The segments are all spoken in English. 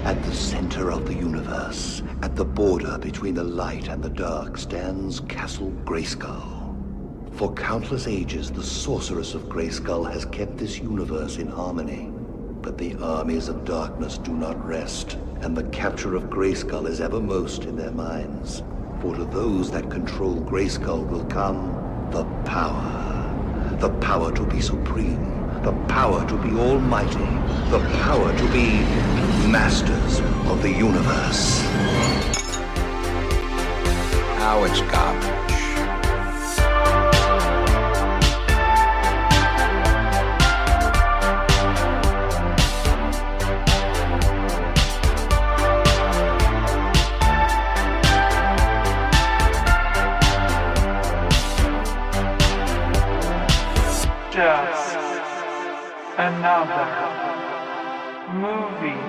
At the center of the universe, at the border between the light and the dark, stands Castle Grayskull. For countless ages, the sorceress of Grayskull has kept this universe in harmony. But the armies of darkness do not rest, and the capture of Grayskull is evermost in their minds. For to those that control Grayskull will come the power. The power to be supreme. The power to be almighty. The power to be masters of the universe. Now it's garbage. Just another movie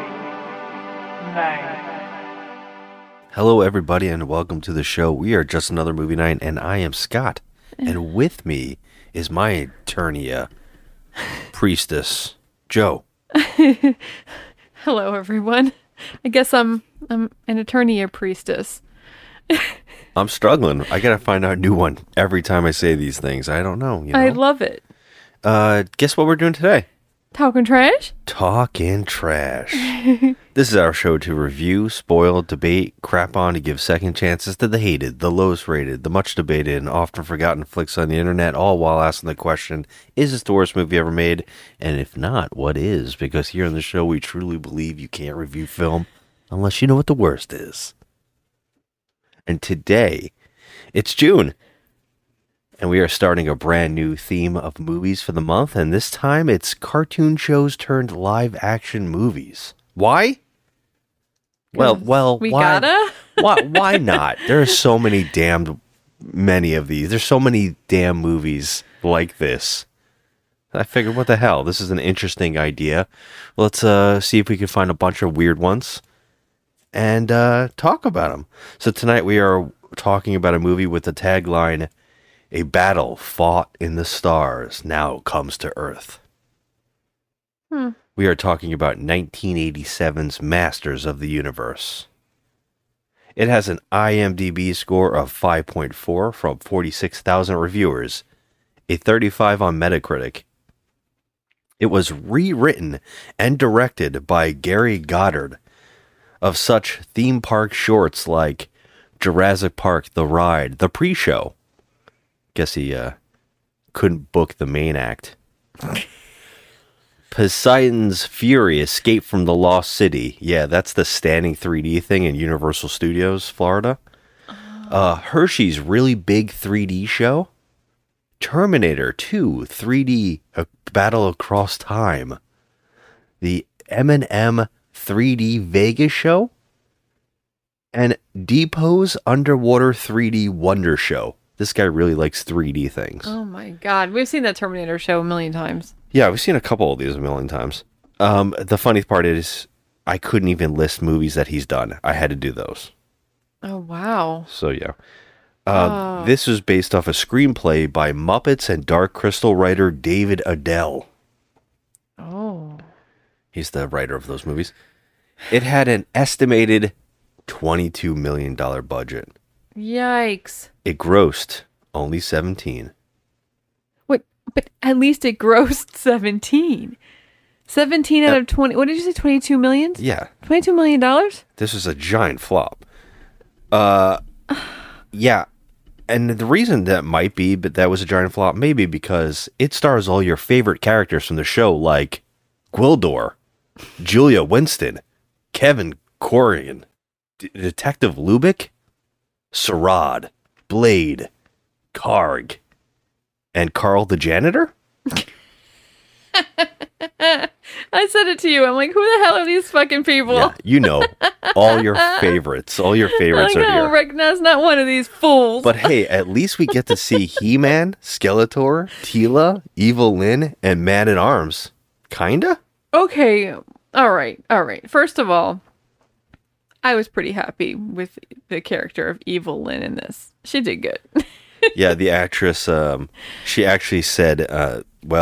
night. Hello, everybody, and welcome to the show. We are Just Another Movie Night, and I am Scott. And with me is my Eternia priestess, Joe. Hello, everyone. I guess I'm an Eternia priestess. I'm struggling. I gotta find out a new one every time I say these things. I don't know. I love it. Guess what we're doing today? Talking trash? Talking trash. This is our show to review, spoil, debate, crap on, to give second chances to the hated, the lowest rated, the much debated, and often forgotten flicks on the internet, all while asking the question, is this the worst movie ever made? And if not, what is? Because here on the show, we truly believe you can't review film unless you know what the worst is. And today, it's June. And we are starting a brand new theme of movies for the month, and this time it's cartoon shows turned live action movies. Why? Well, We why? gotta? Why not? There are so many of these. There's so many damn movies like this. I figured, what the hell? This is an interesting idea. Let's see if we can find a bunch of weird ones and talk about them. So tonight we are talking about a movie with the tagline, "A battle fought in the stars now comes to Earth." We are talking about 1987's Masters of the Universe. It has an IMDb score of 5.4 from 46,000 reviewers, a 35 on Metacritic. It was rewritten and directed by Gary Goddard of such theme park shorts like Jurassic Park The Ride, The Pre-Show. Guess he couldn't book the main act. Poseidon's Fury, Escape from the Lost City. Yeah, that's the standing 3D thing in Universal Studios, Florida. Hershey's Really Big 3D Show. Terminator 2 3D Battle Across Time. The M&M 3D Vegas Show. And Depot's Underwater 3D Wonder Show. This guy really likes 3D things. Oh my god. We've seen that Terminator show a million times. Yeah, we've seen a couple of these a million times. The funny part is, I couldn't even list movies that he's done. I had to do those. Oh, wow. So, yeah. This was based off a screenplay by Muppets and Dark Crystal writer David Adell. Oh. He's the writer of those movies. It had an estimated $22 million budget. Yikes. It grossed only 17. Wait, but at least it grossed 17. 17 out of 20. What did you say, 22 million? Yeah. $22 million? This was a giant flop. Yeah. And the reason that might be, but that was a giant flop, maybe because it stars all your favorite characters from the show, like Gwildor, Julia Winston, Kevin Corrigan, Detective Lubick, Sarad, Blade, Karg, and Carl the Janitor? I said it to you. I'm like, who the hell are these fucking people? Yeah, you know, all your favorites. All your favorites I are don't here. recognize not one of these fools. But hey, at least we get to see He-Man, Skeletor, Teela, Evil Lyn, and Man-at-Arms. Kinda? Okay. All right. First of all, I was pretty happy with the character of Evil Lyn in this. She did good. Yeah, the actress, she actually said, well,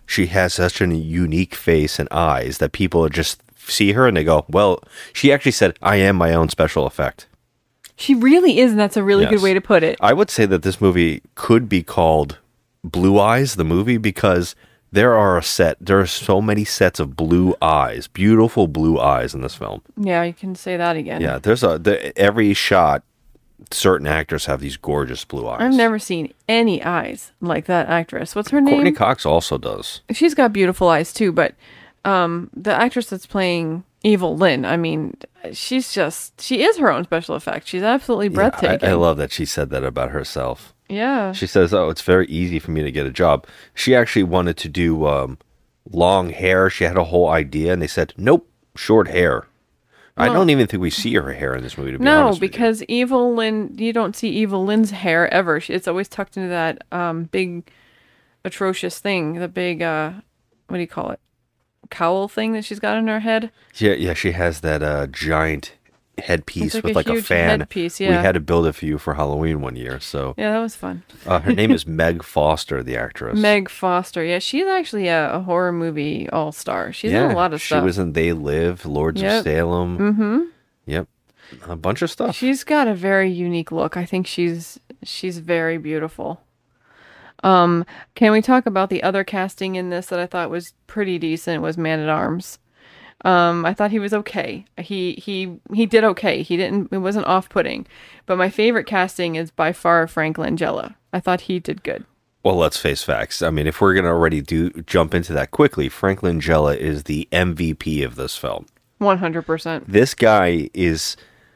she has such a unique face and eyes that people just see her and they go, well, she actually said, I am my own special effect. She really is, and that's a really Yes. good way to put it. I would say that this movie could be called Blue Eyes, the movie, because there are so many sets of blue eyes, beautiful blue eyes in this film. Yeah, you can say that again. Yeah, every shot, certain actors have these gorgeous blue eyes. I've never seen any eyes like that actress. What's her name? Courtney Cox also does. She's got beautiful eyes too, but the actress that's playing Evil Lynn, I mean, she is her own special effect. She's absolutely breathtaking. I love that she said that about herself. Yeah. She says, oh, it's very easy for me to get a job. She actually wanted to do long hair. She had a whole idea, and they said, nope, short hair. I don't even think we see her hair in this movie, to be honest with you. because Evil Lynn, you don't see Evil Lynn's hair ever. It's always tucked into that big, atrocious thing. The big, what do you call it? Cowl thing that she's got in her head. Yeah, she has that giant headpiece It's with like a huge fan. headpiece, We yeah. had to build it for you for Halloween one year. So Yeah, that was fun. her name is Meg Foster, the actress. Meg Foster. Yeah, she's actually a horror movie all-star. She's in a lot of stuff. She was in They Live, Lords of Salem. Mm-hmm. Yep. A bunch of stuff. She's got a very unique look. I think she's very beautiful. Can we talk about the other casting in this that I thought was pretty decent? Was Man at Arms. I thought he was okay. He did okay. It wasn't off-putting. But my favorite casting is by far Frank Langella. I thought he did good. Well, let's face facts. I mean, if we're going to already jump into that quickly, Frank Langella is the MVP of this film. 100%. This guy is...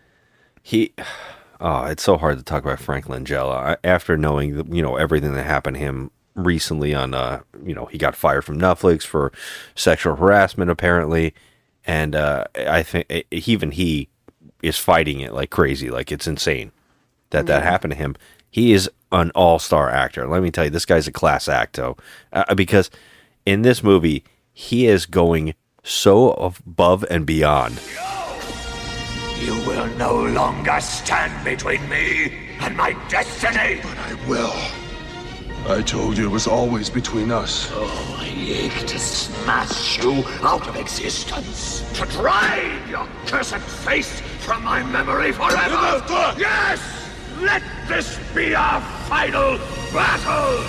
it's so hard to talk about Frank Langella. After knowing, everything that happened to him recently on, he got fired from Netflix for sexual harassment, apparently. And I think even he is fighting it like crazy. Like, it's insane that happened to him. He is an all-star actor. Let me tell you, this guy's a class acto. Because in this movie, he is going so above and beyond. You will no longer stand between me and my destiny. But I will. I told you it was always between us. Oh, I ache to smash you out of existence. To drive your cursed face from my memory forever. Enough! Yes! Let this be our final battle!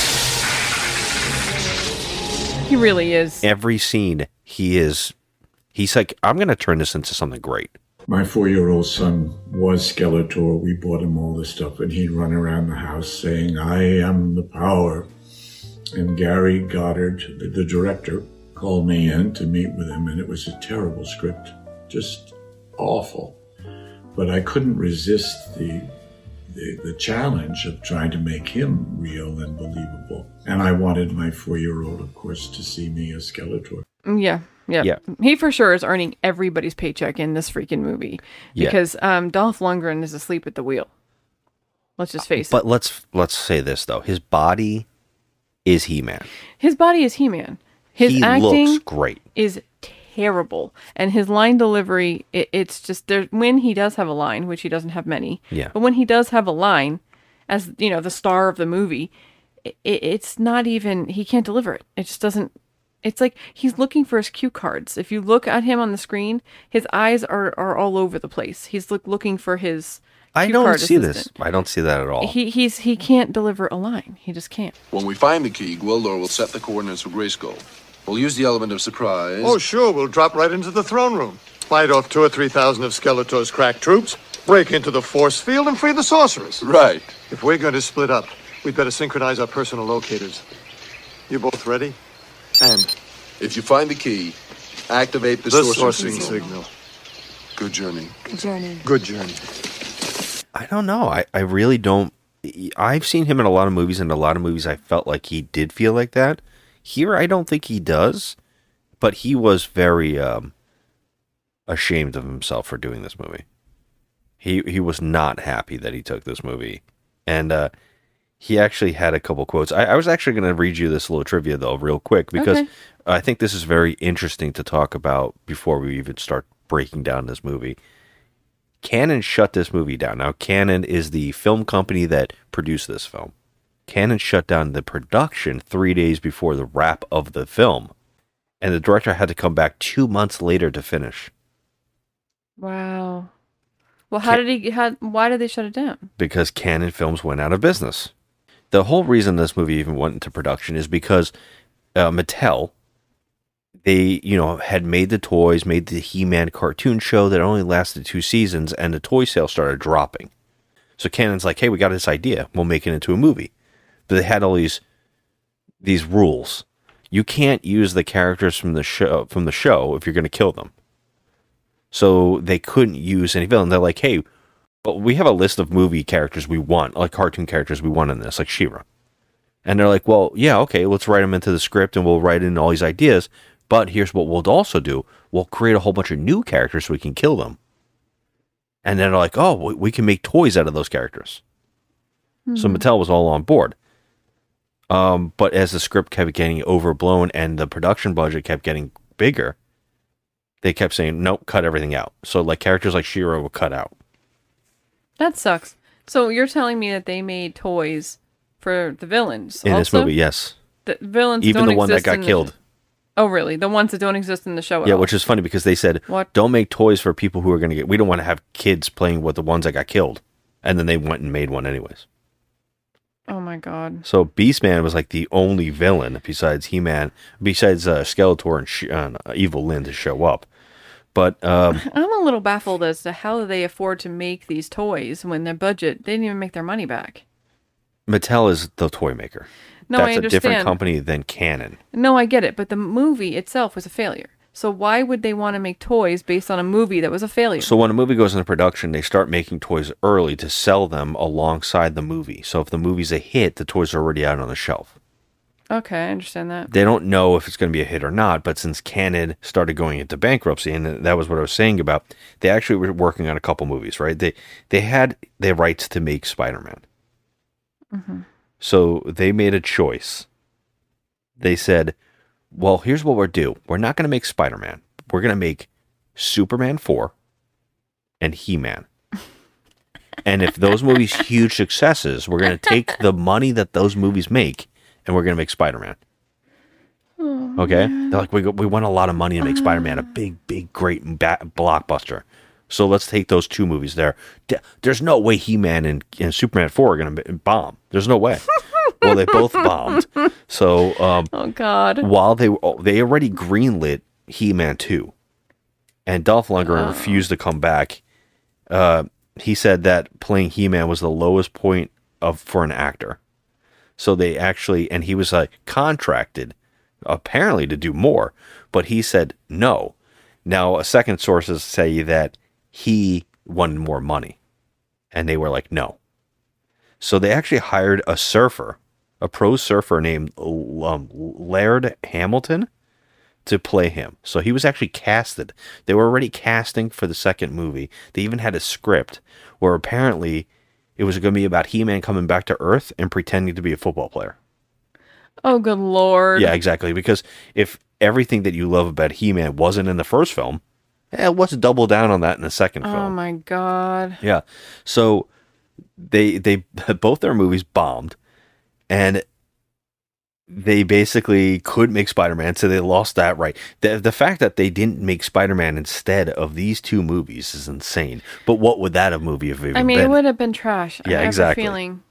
He really is. Every scene, he's like, I'm going to turn this into something great. My 4-year-old son was Skeletor. We bought him all this stuff, and he'd run around the house saying, I am the power. And Gary Goddard, the director, called me in to meet with him, and it was a terrible script, just awful. But I couldn't resist the challenge of trying to make him real and believable. And I wanted my 4-year-old, of course, to see me as Skeletor. Yeah. He for sure is earning everybody's paycheck in this freaking movie because Dolph Lundgren is asleep at the wheel. Let's just face it. But let's say this though: his body is He-Man. His body is He-Man. His acting looks great. is terrible, and his line delivery it's just there. When he does have a line, which he doesn't have many, but when he does have a line, as the star of the movie, it's not even he can't deliver it. It just doesn't. It's like he's looking for his cue cards. If you look at him on the screen, his eyes are all over the place. He's looking for his cue card assistant. I don't see that at all. He can't deliver a line. He just can't. When we find the key, Gwildor will set the coordinates for Grayskull. We'll use the element of surprise. Oh, sure. We'll drop right into the throne room. Fight off 2,000 or 3,000 of Skeletor's crack troops, break into the force field, and free the sorceress. Right. If we're going to split up, we'd better synchronize our personal locators. You both ready? And If you find the key, activate the sourcing signal. Good journey. Good journey. Good journey. I don't know. I really don't. I've seen him in a lot of movies, and a lot of movies I felt like he did feel like that. Here, I don't think he does, but he was very ashamed of himself for doing this movie. He was not happy that he took this movie, and he actually had a couple quotes. I was actually going to read you this little trivia, though, real quick, because I think this is very interesting to talk about before we even start breaking down this movie. Canon shut this movie down. Now, Canon is the film company that produced this film. Cannon shut down the production 3 days before the wrap of the film. And the director had to come back 2 months later to finish. Wow. Well, why did they shut it down? Because Cannon Films went out of business. The whole reason this movie even went into production is because Mattel, they, had made the toys, made the He-Man cartoon show that only lasted 2 seasons, and the toy sales started dropping. So Cannon's like, hey, we got this idea. We'll make it into a movie. But they had all these rules. You can't use the characters from the show if you're going to kill them. So they couldn't use any villain. They're like, hey, but we have a list of movie characters we want, like cartoon characters we want in this, like She-Ra. And they're like, well, yeah, okay, let's write them into the script and we'll write in all these ideas. But here's what we'll also do. We'll create a whole bunch of new characters so we can kill them. And then they're like, oh, we can make toys out of those characters. Mm-hmm. So Mattel was all on board. But as the script kept getting overblown and the production budget kept getting bigger, they kept saying, nope, cut everything out. So like characters like She-Ra were cut out. That sucks. So you're telling me that they made toys for the villains in this movie? Yes. The villains, even the one that got killed. Oh, really? The ones that don't exist in the show at all? Yeah, which is funny because they said, don't make toys for people who are going to get... We don't want to have kids playing with the ones that got killed. And then they went and made one anyways. Oh, my God. So Beastman was like the only villain besides He-Man, besides Skeletor and Evil Lyn to show up. But I'm a little baffled as to how they afford to make these toys when their budget, they didn't even make their money back. Mattel is the toy maker. No, That's I understand. a different company than Cannon. No, I get it, but the movie itself was a failure. So why would they want to make toys based on a movie that was a failure? So when a movie goes into production, they start making toys early to sell them alongside the movie. So if the movie's a hit, the toys are already out on the shelf. Okay, I understand that. They don't know if it's going to be a hit or not, but since Cannon started going into bankruptcy, and that was what I was saying about, they actually were working on a couple movies, right? They had the rights to make Spider-Man. Mm-hmm. So they made a choice. They said, well, here's what we'll do. We're not going to make Spider-Man. We're going to make Superman 4 and He-Man. And if those movies huge successes, we're going to take the money that those movies make and we're going to make Spider-Man. Oh, okay? Man. They're like, we want a lot of money to make Spider-Man a big, great blockbuster. So let's take those 2 movies there. There's no way He-Man and Superman 4 are going to bomb. There's no way. Well, they both bombed. So, oh God! While they already greenlit He-Man 2, and Dolph Lundgren refused to come back. He said that playing He-Man was the lowest point for an actor. So they actually, and he was contracted apparently to do more, but he said no. Now, a second sources say that he wanted more money, and they were like no. So they actually hired a surfer, a pro surfer named Laird Hamilton, to play him. So he was actually casted. They were already casting for the second movie. They even had a script where apparently it was going to be about He-Man coming back to Earth and pretending to be a football player. Oh, good Lord. Yeah, exactly. Because if everything that you love about He-Man wasn't in the first film, let's double down on that in the second film. Oh, my God. Yeah. So they both their movies bombed, and they basically could make Spider-Man, so they lost that right. The fact that they didn't make Spider-Man instead of these 2 movies is insane. But what would that movie have even been? It would have been trash. Yeah, exactly.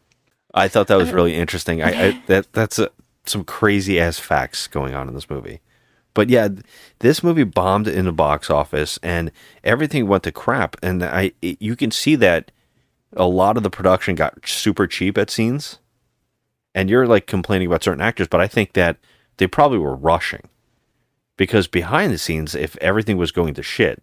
I thought that was really interesting. That's some crazy ass facts going on in this movie. But yeah, this movie bombed in the box office, and everything went to crap. And you can see that a lot of the production got super cheap at scenes. And you're complaining about certain actors, but I think that they probably were rushing. Because behind the scenes, if everything was going to shit,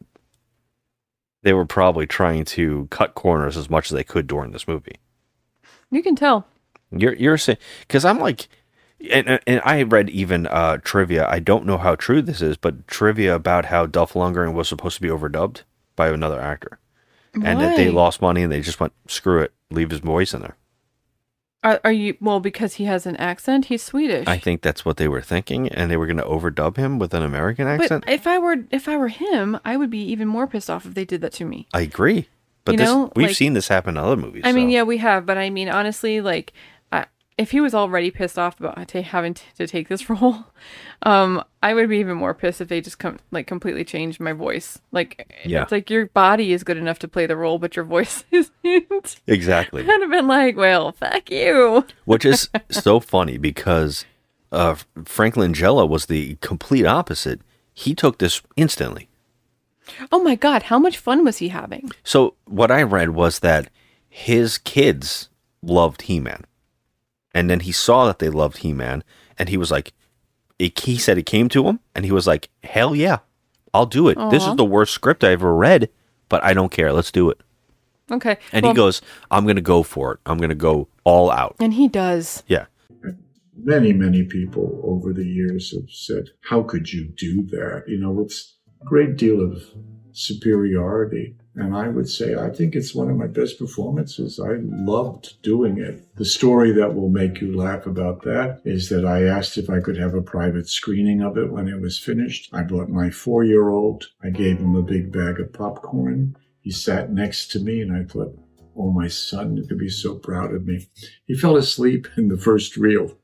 they were probably trying to cut corners as much as they could during this movie. You can tell. You're saying, because I'm like, and I read even trivia. I don't know how true this is, but trivia about how Dolph Lundgren was supposed to be overdubbed by another actor. Why? And that they lost money and they just went, screw it, leave his voice in there. Are you, well, because he has an accent? He's Swedish. I think that's what they were thinking, and they were going to overdub him with an American accent. But if I were him, I would be even more pissed off if they did that to me. I agree. But we've seen this happen in other movies. I mean, yeah, we have, but I mean, honestly, if he was already pissed off about having to take this role, I would be even more pissed if they just completely changed my voice. Like, it's like your body is good enough to play the role, but your voice isn't. Exactly. I'd have been like, well, fuck you. Which is so funny because Frank Langella was the complete opposite. He took this instantly. Oh my God, how much fun was he having? So what I read was that his kids loved He-Man. And then he saw that they loved He-Man, and he was like, he said it came to him, and he was like, hell yeah, I'll do it. Aww. This is the worst script I ever read, but I don't care. Let's do it. Okay. And he goes, I'm going to go for it. I'm going to go all out. And he does. Yeah. Many, many people over the years have said, how could you do that? You know, it's a great deal of superiority. And I would say, I think it's one of my best performances. I loved doing it. The story that will make you laugh about that is that I asked if I could have a private screening of it when it was finished. I brought my 4-year-old. I gave him a big bag of popcorn. He sat next to me, and I thought, oh, my son could be so proud of me. He fell asleep in the first reel.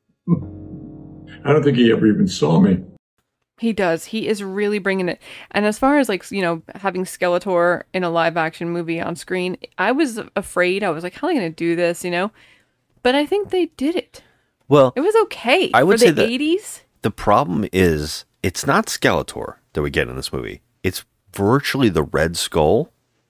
I don't think he ever even saw me. He does. He is really bringing it. And as far as having Skeletor in a live action movie on screen, I was afraid. I was like, how are they going to do this, But I think they did it. Well, it was okay. I would say the 80s. The problem is it's not Skeletor that we get in this movie. It's virtually the Red Skull.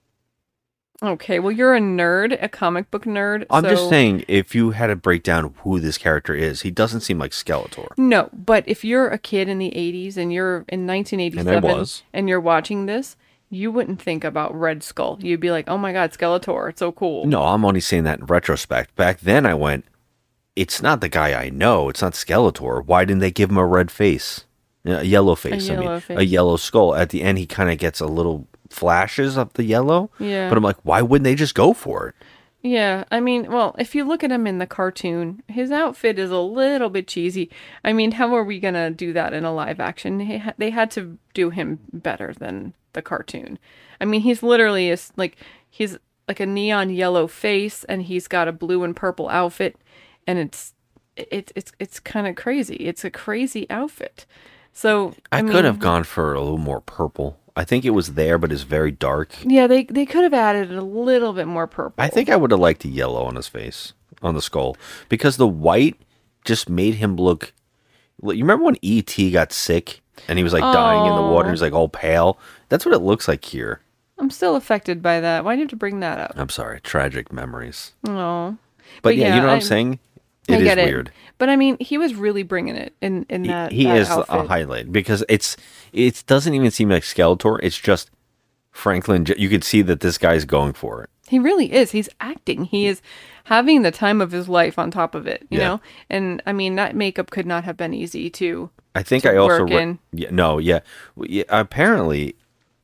Okay, well, you're a nerd, a comic book nerd. I'm just saying, if you had to break down who this character is, he doesn't seem like Skeletor. No, but if you're a kid in the 80s and you're in 1987 and you're watching this, you wouldn't think about Red Skull. You'd be like, oh my God, Skeletor, it's so cool. No, I'm only saying that in retrospect. Back then I went, it's not the guy I know. It's not Skeletor. Why didn't they give him a red face? A yellow face, a yellow skull. At the end, he kind of gets a little flashes of the yellow. Yeah. But I'm like, why wouldn't they just go for it? Yeah, I mean, well, if you look at him in the cartoon, his outfit is a little bbit cheesy. I mean, how are we going to do that in a live action? They had to do him better than the cartoon. I mean, he's literally he's like a neon yellow face, and he's got a blue and purple outfit, and it's kind of crazy. It's a crazy outfit. So I could have gone for a little more purple. I think it was there, but it's very dark. Yeah, they could have added a little bit more purple. I think I would have liked the yellow on his face, on the skull, because the white just made him look. You remember when E.T. got sick and he was like dying in the water? He was like all pale. That's what it looks like here. I'm still affected by that. Why do you have to bring that up? I'm sorry, tragic memories. Oh, but yeah, you know what I'm saying? It is weird. But I mean, he was really bringing it in that. He that is outfit. a highlight because it doesn't even seem like Skeletor. It's just Franklin. You can see that this guy's going for it. He really is. He's acting. He is having the time of his life on top of it, you know? And I mean, that makeup could not have been easy to I think I also yeah, apparently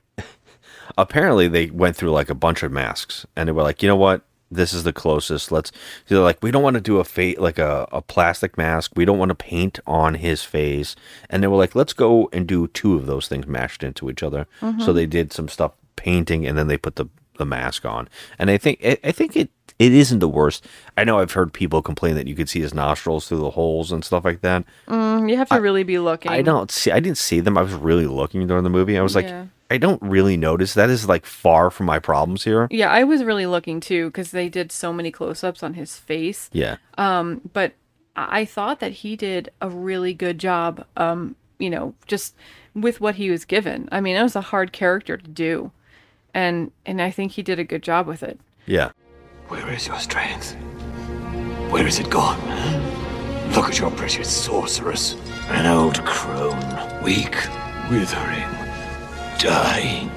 they went through like a bunch of masks and they were like, you know what? This is the closest. They're like, we don't want to do a plastic mask. We don't want to paint on his face. And they were like, let's go and do 2 of those things mashed into each other. Mm-hmm. So they did some stuff painting and then they put the mask on. And I think it isn't the worst. I know I've heard people complain that you could see his nostrils through the holes and stuff like that. You have to really be looking. I didn't see them. I was really looking during the movie. I was like, I don't really notice. That is like far from my problems here. Yeah, I was really looking too because they did so many close-ups on his face. Yeah. But I thought that he did a really good job, just with what he was given. I mean, it was a hard character to do. And I think he did a good job with it. Yeah. Where is your strength? Where is it gone? Look at your precious sorceress. An old crone, weak, withering, dying.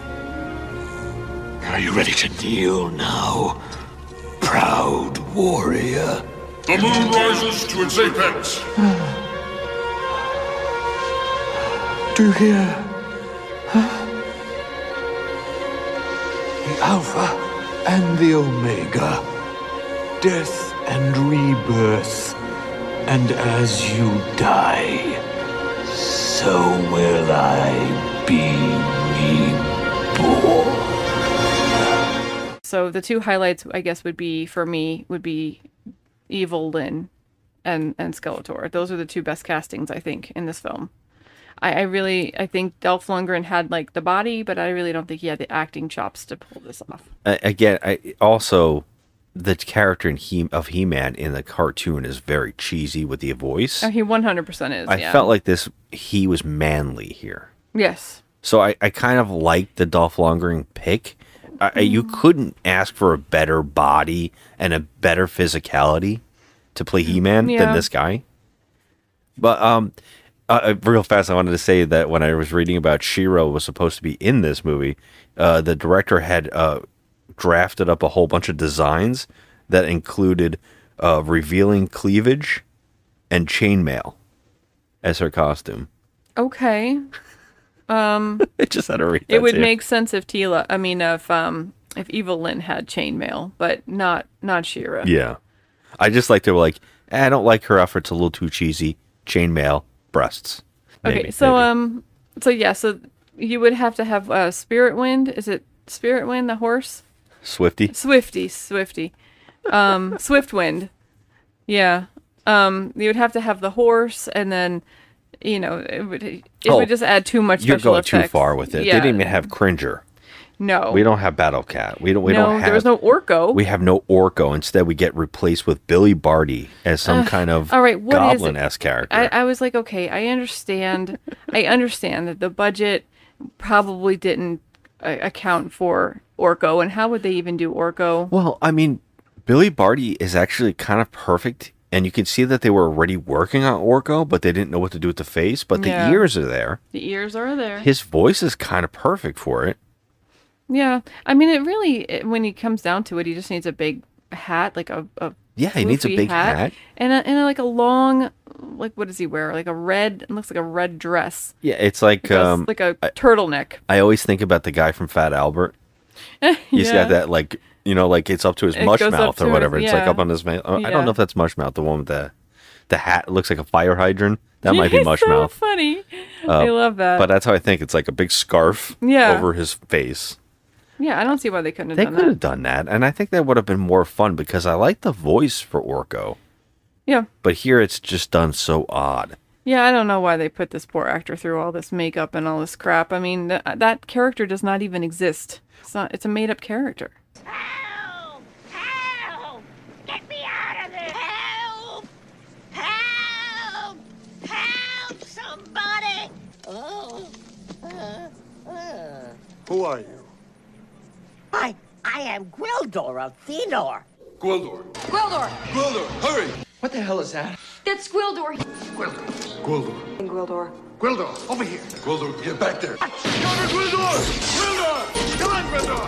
Are you ready to kneel now, proud warrior? The moon rises to its apex. Do you hear? The Alpha and the Omega, death and rebirth, and as you die, so will I be reborn. So the 2 highlights, I guess, would be Evil Lyn and Skeletor. Those are the two best castings, I think, in this film. I think Dolph Lundgren had like the body, but I really don't think he had the acting chops to pull this off. Again, also the character of He-Man in the cartoon is very cheesy with the voice. Oh, he 100% is. I felt like he was manly here. Yes. So I kind of like the Dolph Lundgren pick. You couldn't ask for a better body and a better physicality to play He-Man than this guy. But real fast, I wanted to say that when I was reading about She-Ra was supposed to be in this movie, the director had drafted up a whole bunch of designs that included revealing cleavage and chainmail as her costume. Okay. It just had to read that It would too. make sense if if Evil Lynn had chainmail, but not She-Ra. Yeah. I just like they were like, I don't like her outfit. It's a little too cheesy. Chainmail, breasts. Okay, so you would have to have Spirit Wind. Is it Spirit Wind, the horse? Swifty. Swift Wind. Yeah. You would have to have the horse, and then it would just add too much special effects. You're going too far with it. Yeah. They didn't even have Cringer. No. We don't have Battle Cat. We don't have. There was no Orko. We have no Orko. Instead, we get replaced with Billy Barty as some kind of goblin-esque character. I was like, okay, I understand. I understand that the budget probably didn't account for Orko, and how would they even do Orko? Well, I mean, Billy Barty is actually kind of perfect, and you can see that they were already working on Orko, but they didn't know what to do with the face, but the ears are there. The ears are there. His voice is kind of perfect for it. Yeah. I mean, when he comes down to it, he just needs a big hat, like a he needs a big hat. And a long, like, what does he wear? Like it looks like a red dress. Yeah, it's like a turtleneck. I always think about the guy from Fat Albert. He's got that, like, like it's up to his mush mouth or whatever. It's like up on his mouth. I don't know if that's mush mouth, the one with the hat. It looks like a fire hydrant. That might be mush mouth. So funny. I love that. But that's how I think. It's like a big scarf over his face. Yeah, I don't see why they couldn't have done that. They could have done that, and I think that would have been more fun because I like the voice for Orko. Yeah. But here it's just done so odd. Yeah, I don't know why they put this poor actor through all this makeup and all this crap. I mean, that character does not even exist. It's a made-up character. Help! Help! Get me out of there! Help! Help! Help! Somebody! Oh. Who are you? I am Gwildor of Thenor. Gwildor. Gwildor! Gwildor, hurry! What the hell is that? That's Gwildor. Gwildor. Gwildor. Gwildor. Gwildor, over here. Gwildor, get back there. Come on, Gwildor! Gwildor! Come on, Gwildor!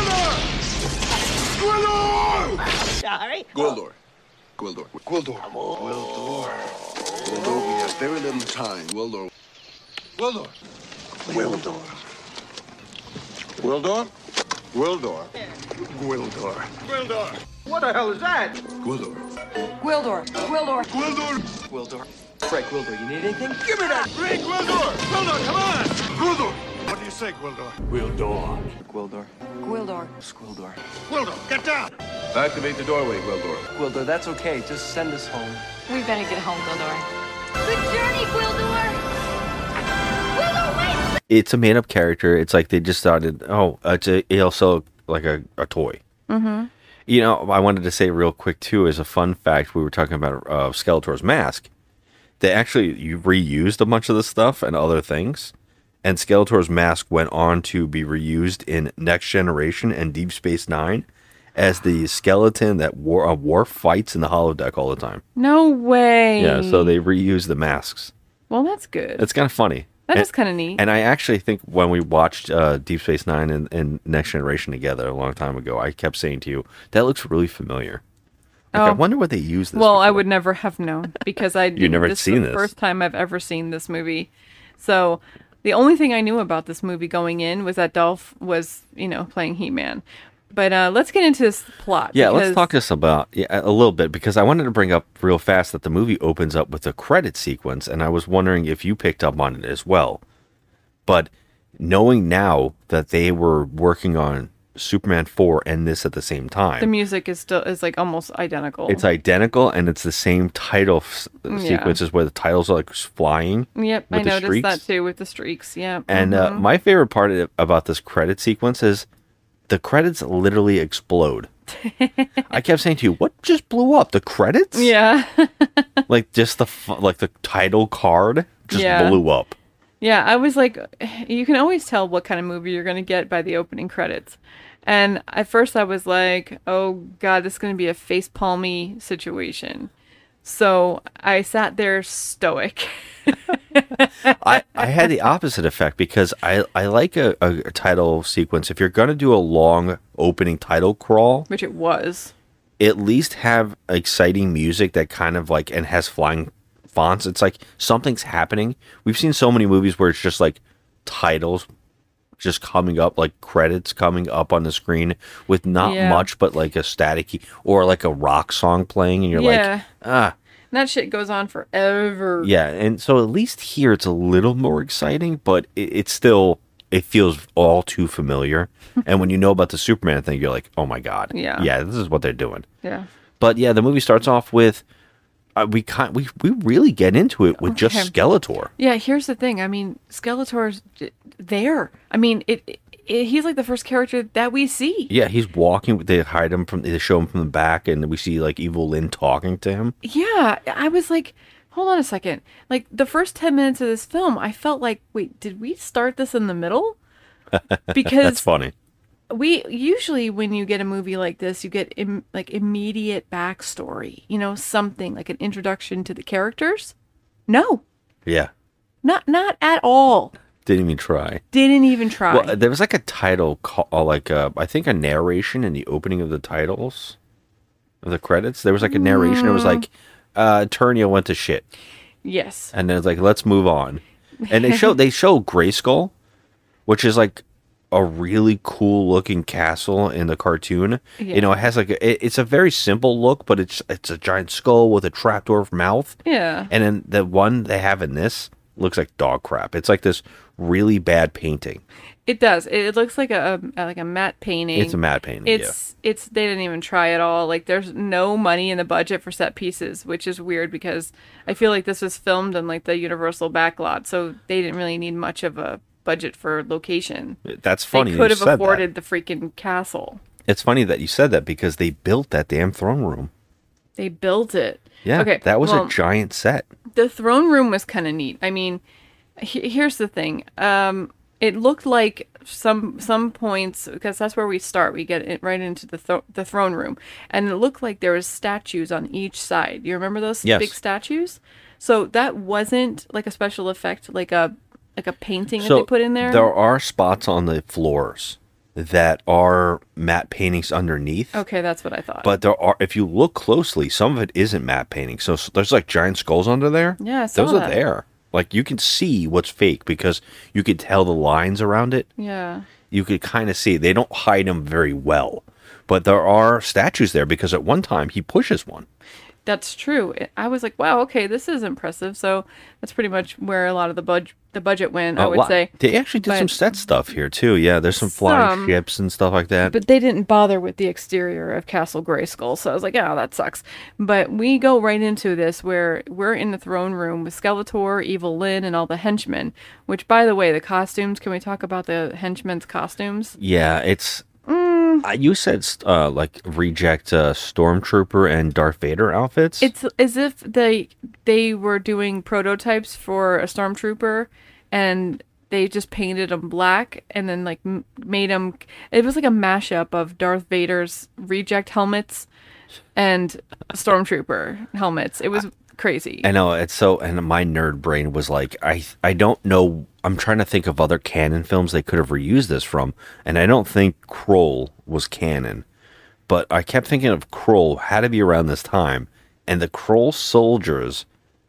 Gwildor! Gwildor! Sorry. Gwildor. Gwildor. Gwildor. Gwildor. Gwildor, we have very little time. Gwildor. Gwildor. Gwildor. Gwildor? Gwildor. Gwildor. Gwildor. What the hell is that? Gwildor. Gwildor. Gwildor. Gwildor. Gwildor. Frank, Gwildor, you need anything? Give me that ring, Gwildor! Gwildor, come on! Gwildor! What do you say, Gwildor? Gwildor. Gwildor. Gwildor. Gwildor. Gwildor, get down! Activate the doorway, Gwildor. Gwildor, that's okay. Just send us home. We better get home, Gwildor. Good journey, Gwildor! Gwildor, wait! It's a made-up character. It's like they just started, it's also like a toy. Mm-hmm. I wanted to say real quick, too, as a fun fact, we were talking about Skeletor's mask. They actually reused a bunch of the stuff and other things. And Skeletor's mask went on to be reused in Next Generation and Deep Space Nine as the skeleton that Worf fights in the holodeck all the time. No way. Yeah, so they reused the masks. Well, that's good. It's kind of funny. That is kind of neat. And I actually think when we watched Deep Space Nine and Next Generation together a long time ago, I kept saying to you, that looks really familiar. I wonder what they used this Well, before. I would never have known because You never seen this. this. First time I've ever seen this movie. So the only thing I knew about this movie going in was that Dolph was, playing He-Man. But let's get into this plot. Yeah, let's talk this about a little bit because I wanted to bring up real fast that the movie opens up with a credit sequence, and I was wondering if you picked up on it as well. But knowing now that they were working on Superman 4 and this at the same time. The music is like almost identical. It's identical, and it's the same title sequences where the titles are like flying. Yep, I noticed streaks. That too with the streaks. Yeah. And my favorite part about this credit sequence is the credits literally explode. I kept saying to you, "What just blew up? The credits?" Yeah. Like just the title card just blew up. Yeah, I was like, you can always tell what kind of movie you're going to get by the opening credits. And at first I was like, oh God, this is going to be a facepalmy situation. So I sat there stoic. I had the opposite effect because I like a title sequence. If you're going to do a long opening title crawl, which it was, at least have exciting music that kind of like, and has flying fonts. It's like something's happening. We've seen so many movies where it's just like titles just coming up, like credits coming up on the screen with not much but like a staticky or like a rock song playing, and you're like, and that shit goes on forever. Yeah, and so at least here it's a little more exciting, but it's still, it feels all too familiar. And when you know about the Superman thing, you're like, oh my God. Yeah, this is what they're doing. Yeah. But yeah, the movie starts off with we really get into it with just Skeletor. Yeah, here's the thing. I mean, Skeletor's there. I mean, he's like the first character that we see. Yeah, he's walking. They show him from the back, and we see like Evil Lynn talking to him. Yeah, I was like, hold on a second. Like the first 10 minutes of this film, I felt like, wait, did we start this in the middle? Because that's funny. We usually, when you get a movie like this, you get like immediate backstory, something like an introduction to the characters. No. Yeah. Not at all. Didn't even try. Well, there was like a title, I think a narration in the opening of the titles of the credits. There was like a narration. It was like, Eternia went to shit. Yes. And then it's like, let's move on. And they show Grayskull, which is like a really cool looking castle in the cartoon. Yeah. It has like it's a very simple look, but it's a giant skull with a trapdoor mouth. Yeah. And then the one they have in this looks like dog crap. It's like this really bad painting. It does. It looks like a matte painting. It's a matte painting. It's they didn't even try at all. Like there's no money in the budget for set pieces, which is weird because I feel like this was filmed in like the Universal backlot, so they didn't really need much of a budget for location. That's funny. They could have afforded the freaking castle. It's funny that you said that because they built that damn throne room. They built it. Yeah, okay, that was a giant set. The throne room was kind of neat. I mean, here's the thing. It looked like some points, because that's where we start. We get it right into the throne room, and it looked like there was statues on each side. You remember those big statues? So that wasn't like a special effect, like a painting that they put in there? There are spots on the floors that are matte paintings underneath. Okay, that's what I thought. But there are, if you look closely, some of it isn't matte painting. So there's like giant skulls under there. Yeah, I saw those are there. Like you can see what's fake because you could tell the lines around it. Yeah. You could kind of see. They don't hide them very well. But there are statues there because at one time he pushes one. That's true. I was like, wow, okay, this is impressive. So that's pretty much where a lot of the budget went, I would say. They actually did some set stuff here, too. Yeah, there's some flying ships and stuff like that. But they didn't bother with the exterior of Castle Grayskull. So I was like, oh, that sucks. But we go right into this where we're in the throne room with Skeletor, Evil Lynn, and all the henchmen. Which, by the way, the costumes, can we talk about the henchmen's costumes? Yeah, it's... you said like reject Stormtrooper and Darth Vader outfits. It's as if they were doing prototypes for a Stormtrooper, and they just painted them black and then like made them. It was like a mashup of Darth Vader's reject helmets and Stormtrooper helmets. It was crazy. I know, it's so, and my nerd brain was like, I don't know. I'm trying to think of other canon films they could have reused this from, and I don't think Krull was canon, but I kept thinking of Krull had to be around this time, and the Krull soldiers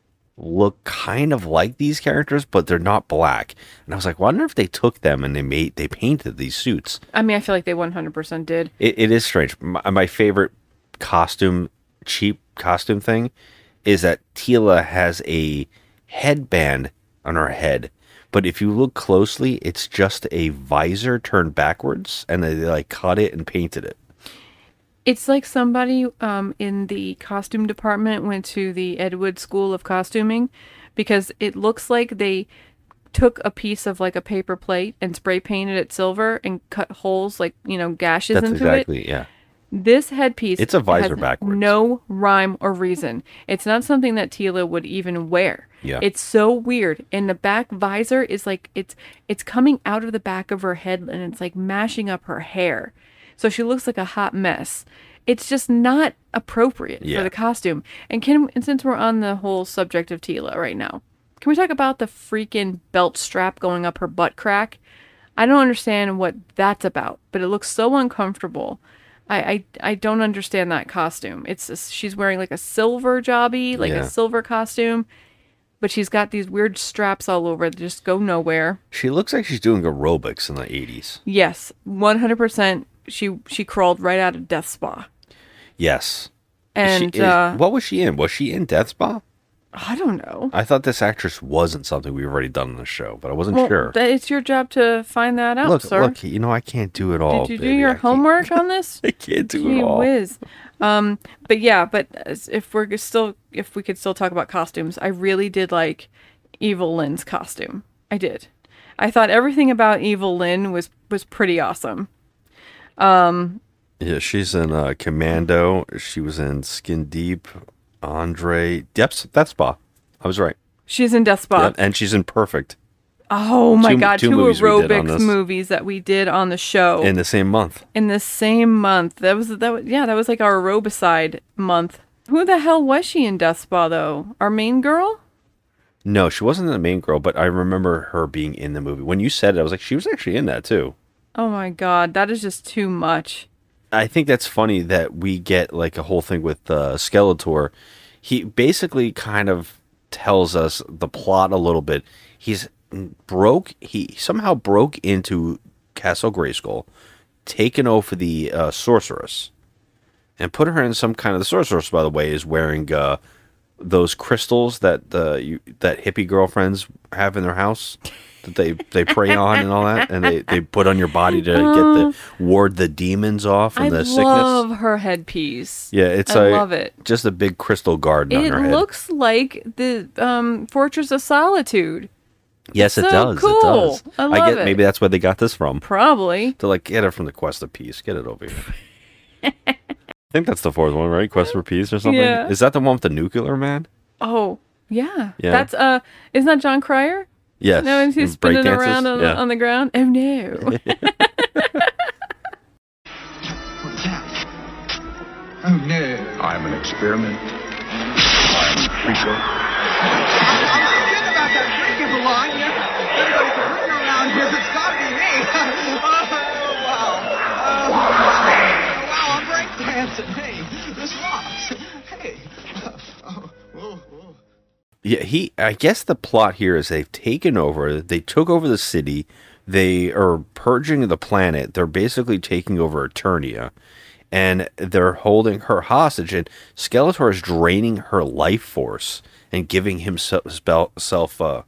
look kind of like these characters, but they're not black. And I was like, wonder if they took them and they painted these suits. I mean, I feel like they 100% did. It is strange. My favorite cheap costume thing is that Teela has a headband on her head, But if you look closely, it's just a visor turned backwards, and they like cut it and painted it. It's like somebody in the costume department went to the Edwood School of Costuming, because it looks like they took a piece of like a paper plate and spray painted it silver and cut holes, like, gashes That's into exactly, it. yeah. This headpiece, it's a visor has backwards. No rhyme or reason. It's not something that Tila would even wear. Yeah. It's so weird. And the back visor is like it's coming out of the back of her head, and it's like mashing up her hair. So she looks like a hot mess. It's just not appropriate for the costume. And since we're on the whole subject of Tila right now, can we talk about the freaking belt strap going up her butt crack? I don't understand what that's about, but it looks so uncomfortable. I don't understand that costume. She's wearing like a silver jobby, like a silver costume, but she's got these weird straps all over that just go nowhere. She looks like she's doing aerobics in the 80s. Yes, 100%. She crawled right out of Death Spa. Yes. And what was she in? Was she in Death Spa? I don't know. I thought this actress wasn't something we've already done on the show, but I wasn't sure. It's your job to find that out, sir. Look, I can't do it all. Did you do your homework on this? I can't do it all. Whiz. But if we could still talk about costumes, I really did like Evil Lynn's costume. I did. I thought everything about Evil Lynn was pretty awesome. Yeah, she's in Commando. She was in Skin Deep. Andre Death Spa. I was right. She's in Death Spa. Yep, and she's in Perfect. Oh my God, two aerobics movies that we did on the show. In the same month. That was like our aerobicide month. Who the hell was she in Death Spa though? Our main girl? No, she wasn't the main girl, but I remember her being in the movie. When you said it, I was like, she was actually in that too. Oh my God, that is just too much. I think that's funny that we get like a whole thing with Skeletor. He basically kind of tells us the plot a little bit. He somehow broke into Castle Grayskull, taken over the sorceress, and put her in some kind of... The sorceress, by the way, is wearing those crystals that that hippie girlfriends have in their house that they prey on and all that, and they put on your body to ward the demons off and the sickness. I love her headpiece. Yeah, I love it. Just a big crystal garden on her head. It looks like the Fortress of Solitude. Yes, it does. Cool. It does. I love it. Maybe that's where they got this from. Probably. To like get it from the Quest of Peace. Get it over here. I think that's the fourth one, right? Quest for Peace or something. Yeah. Is that the one with the nuclear man? Oh, yeah. Yeah. That's isn't that John Cryer? Yes. No, and he's spinning around on the ground. Oh no. Oh no. I'm an experiment. I'm a creature. I'm not kidding about that drinking line. Everybody's a drinker around here. It's gotta be me. Wow, I'm break dancing. Hey, this rocks. Hey. Whoa. Yeah, I guess the plot here is they took over the city, they are purging the planet, they're basically taking over Eternia, and they're holding her hostage, and Skeletor is draining her life force and giving himself special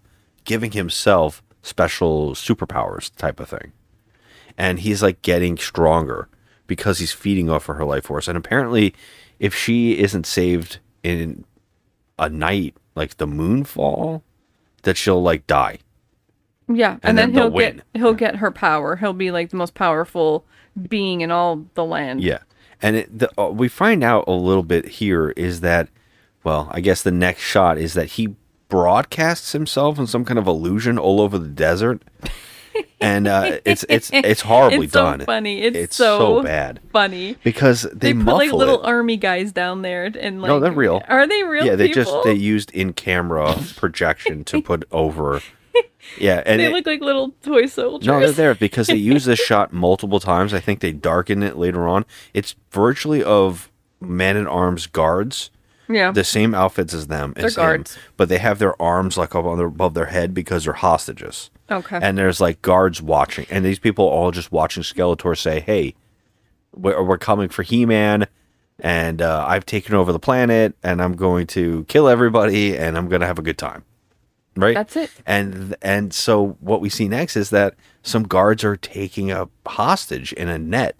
superpowers type of thing. And he's like getting stronger because he's feeding off of her life force. And apparently, if she isn't saved in a night, like the moonfall, that she'll like die. Yeah, and then he'll get her power. He'll be like the most powerful being in all the land. Yeah, and we find out a little bit here is that, well, I guess the next shot is that he broadcasts himself in some kind of illusion all over the desert. And it's horribly done. It's so funny. It's so bad. Funny because they put like little army guys down there and like. No, they're real. Are they real? Yeah, people? they used in camera projection to put over. Yeah, and they look like little toy soldiers. No, they're there because they use this shot multiple times. I think they darken it later on. It's virtually of Man-at-Arms guards. Yeah, the same outfits as them. They're guards, but they have their arms like above their head because they're hostages. Okay. And there's like guards watching, and these people all just watching Skeletor say, "Hey, we're coming for He-Man, and I've taken over the planet, and I'm going to kill everybody, and I'm going to have a good time." Right. That's it. And so what we see next is that some guards are taking a hostage in a net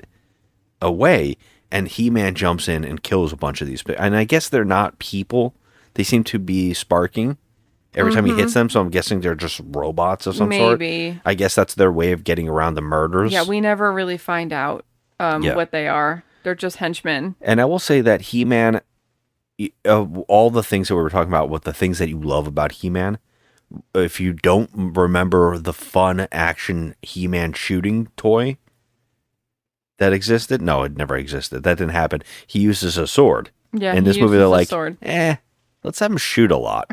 away, and He-Man jumps in and kills a bunch of these. And I guess they're not people. They seem to be sparking every time he hits them, so I'm guessing they're just robots of some sort. Maybe. I guess that's their way of getting around the murders. Yeah, we never really find out what they are. They're just henchmen. And I will say that He-Man, of all the things that we were talking about, what the things that you love about He-Man, if you don't remember the fun action He-Man shooting toy that existed, no, it never existed. That didn't happen. He uses a sword. Yeah, in this he movie, they're uses a like, sword. let's have him shoot a lot.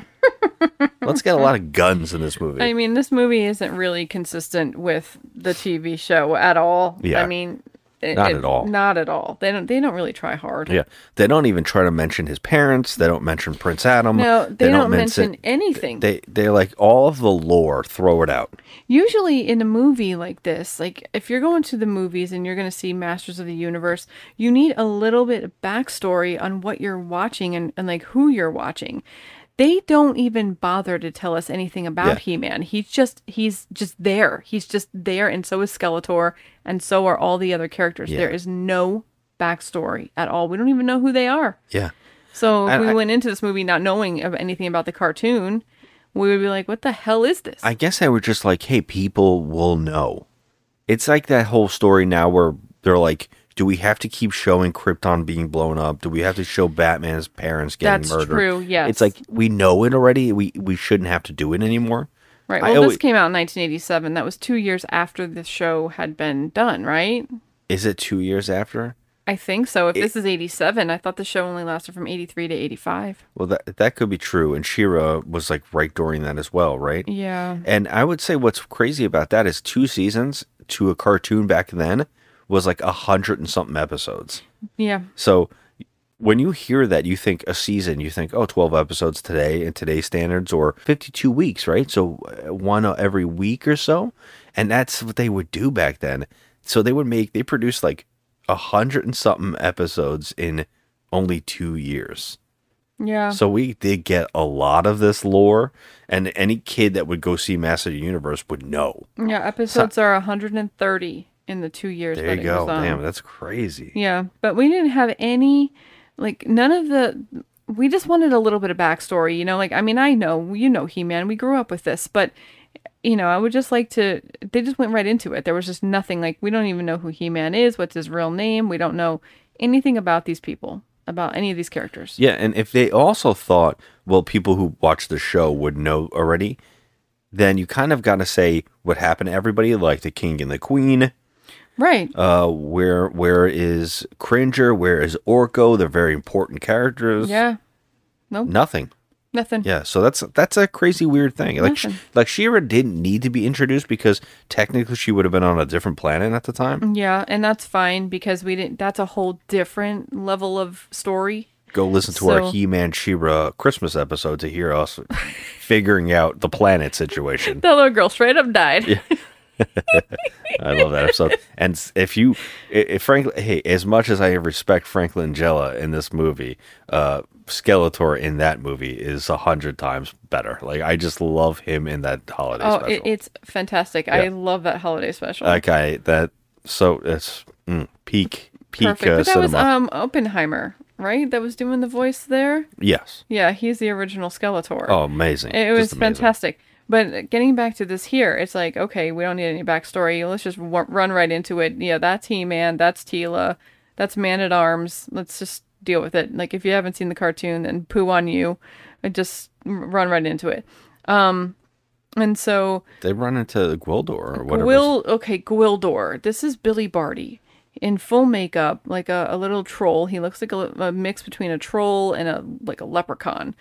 Let's get a lot of guns in this movie. I mean, this movie isn't really consistent with the TV show at all. Yeah. I mean, Not at all. Not at all. They don't really try hard. Yeah, they don't even try to mention his parents. They don't mention Prince Adam. No, they don't mention anything. They're like all of the lore. Throw it out. Usually in a movie like this, like if you're going to the movies and you're going to see Masters of the Universe, you need a little bit of backstory on what you're watching and like who you're watching. They don't even bother to tell us anything about He-Man. He's just there. He's just there, and so is Skeletor, and so are all the other characters. Yeah. There is no backstory at all. We don't even know who they are. Yeah. So if we went into this movie not knowing of anything about the cartoon, we would be like, what the hell is this? I guess I would just like, hey, people will know. It's like that whole story now where they're like, do we have to keep showing Krypton being blown up? Do we have to show Batman's parents getting murdered? That's true, yes. It's like, we know it already. We shouldn't have to do it anymore. Right. Well, this came out in 1987. That was 2 years after the show had been done, right? Is it 2 years after? I think so. If this is 87, I thought the show only lasted from 83 to 85. Well, that could be true. And She-Ra was like right during that as well, right? Yeah. And I would say what's crazy about that is 2 seasons to a cartoon back then was like 100 and something episodes. Yeah. So when you hear that, you think a season, you think, 12 episodes today in today's standards, or 52 weeks, right? So one every week or so. And that's what they would do back then. So they produced like 100 and something episodes in only 2 years. Yeah. So we did get a lot of this lore, and any kid that would go see Master of the Universe would know. Yeah, episodes are 130 in the 2 years there that you it go. was on. Damn, that's crazy. Yeah, but we didn't have any, like, we just wanted a little bit of backstory, you know? Like, I mean, I know, you know He-Man, we grew up with this, but, you know, I would just like to, they just went right into it. There was just nothing, like, we don't even know who He-Man is, what's his real name, we don't know anything about these people, about any of these characters. Yeah, and if they also thought, well, people who watch the show would know already, then you kind of got to say what happened to everybody, like the King and the Queen. Right. Where is Cringer? Where is Orko? They're very important characters. Yeah. Nope. Nothing. Nothing. Yeah, so that's a crazy weird thing. Like She-Ra didn't need to be introduced because technically she would have been on a different planet at the time. Yeah, and that's fine because we didn't. That's a whole different level of story. Go listen to our He-Man She-Ra Christmas episode to hear us figuring out the planet situation. That little girl straight up died. Yeah. I love that episode. And if Franklin, hey, as much as I respect Frank Langella in this movie, Skeletor in that movie is 100 times better. Like, I just love him in that holiday special. It's fantastic. Yeah. I love that holiday special. Okay, it's peak Perfect. But that cinema. was Oppenheimer, right? That was doing the voice there. Yes. Yeah, he's the original Skeletor. Oh, amazing! It Just was amazing. fantastic. But getting back to this here, it's like, okay, we don't need any backstory. Let's just run right into it. Yeah, that's He-Man, that's Teela, that's Man-at-Arms. Let's just deal with it. Like, if you haven't seen the cartoon, then poo on you. Just run right into it. And so... They run into Gwildor or whatever. Gwildor. This is Billy Barty in full makeup, like a little troll. He looks like a mix between a troll and a leprechaun.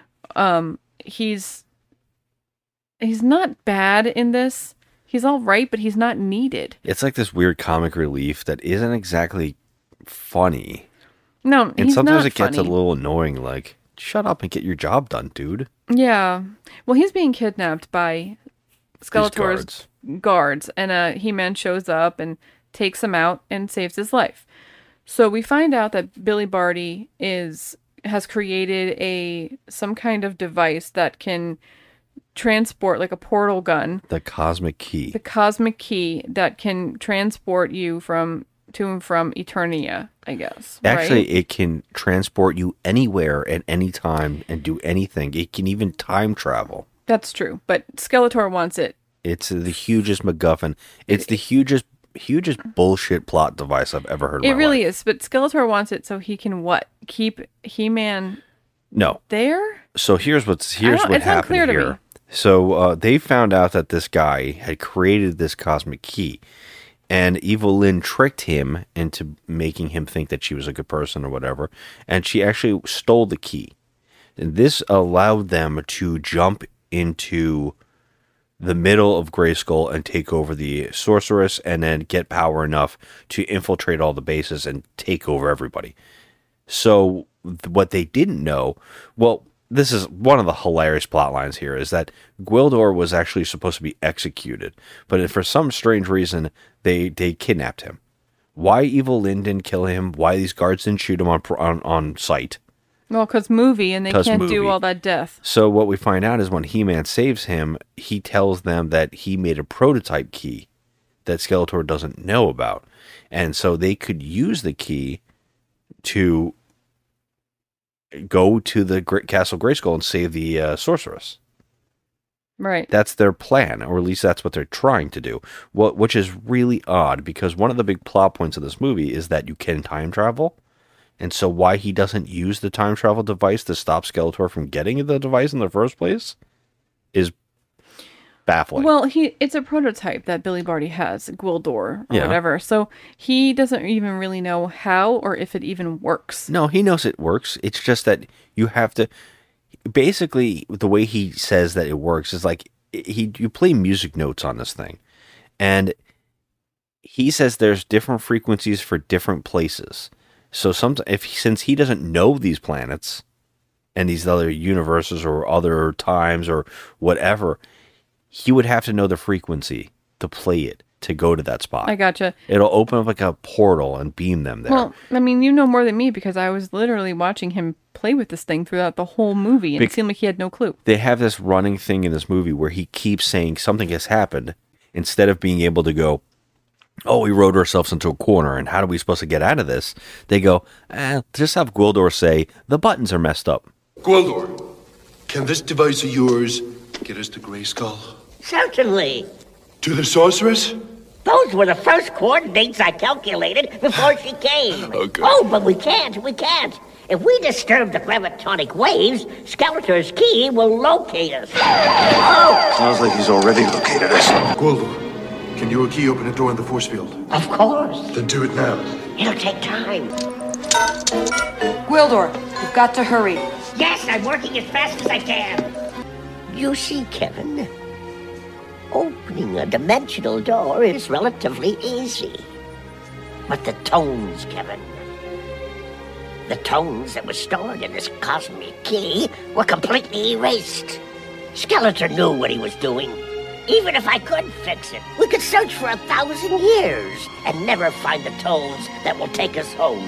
He's not bad in this. He's all right, but he's not needed. It's like this weird comic relief that isn't exactly funny. No, and he's sometimes not it gets funny. a little annoying. Like, shut up and get your job done, dude. Yeah. Well, he's being kidnapped by Skeletor's guards, and He-Man shows up and takes him out and saves his life. So we find out that Billy Barty has created some kind of device that can transport, like a portal gun. The cosmic key. The cosmic key that can transport you to and from Eternia, I guess. Actually, right? it can transport you anywhere at any time and do anything. It can even time travel. That's true, but Skeletor wants it. It's the hugest MacGuffin. It's the hugest bullshit plot device I've ever heard. It really is, but Skeletor wants it so he can what? Keep He-Man there? So here's what happened here. So they found out that this guy had created this cosmic key, and Evil Lynn tricked him into making him think that she was a good person or whatever, and she actually stole the key. And this allowed them to jump into the middle of Grayskull and take over the Sorceress, and then get power enough to infiltrate all the bases and take over everybody. So what they didn't know, well, this is one of the hilarious plot lines here, is that Gwildor was actually supposed to be executed, but for some strange reason, they kidnapped him. Why Evil Lynn didn't kill him, why these guards didn't shoot him on sight. Well, because movie, and they can't do all that death. So what we find out is when He-Man saves him, he tells them that he made a prototype key that Skeletor doesn't know about. And so they could use the key to go to the Castle Grayskull and save the Sorceress. Right. That's their plan, or at least that's what they're trying to do. Which is really odd, because one of the big plot points of this movie is that you can time travel. And so why he doesn't use the time travel device to stop Skeletor from getting the device in the first place is baffling. Well, it's a prototype that Billy Barty has, Gwildor or whatever. So he doesn't even really know how or if it even works. No, he knows it works. It's just that you have to... Basically, the way he says that it works is like you play music notes on this thing. And he says there's different frequencies for different places. So since he doesn't know these planets and these other universes or other times or whatever, he would have to know the frequency to play it, to go to that spot. I gotcha. It'll open up like a portal and beam them there. Well, I mean, you know more than me, because I was literally watching him play with this thing throughout the whole movie, and it seemed like he had no clue. They have this running thing in this movie where he keeps saying something has happened, instead of being able to go, oh, we rode ourselves into a corner, and how are we supposed to get out of this? They go, just have Gwildor say, the buttons are messed up. Gwildor, can this device of yours get us to Grayskull? Certainly. To the Sorceress? Those were the first coordinates I calculated before she came. Okay. Oh, but we can't. If we disturb the gravitonic waves, Skeletor's key will locate us. Oh! Sounds like he's already located us. Gwildor, can your key open a door in the force field? Of course. Then do it now. It'll take time. Gwildor, you've got to hurry. Yes, I'm working as fast as I can. You see, Kevin, opening a dimensional door is relatively easy. But the tones, Kevin, the tones that were stored in this cosmic key were completely erased. Skeletor knew what he was doing. Even if I could fix it, we could search for 1,000 years and never find the tones that will take us home.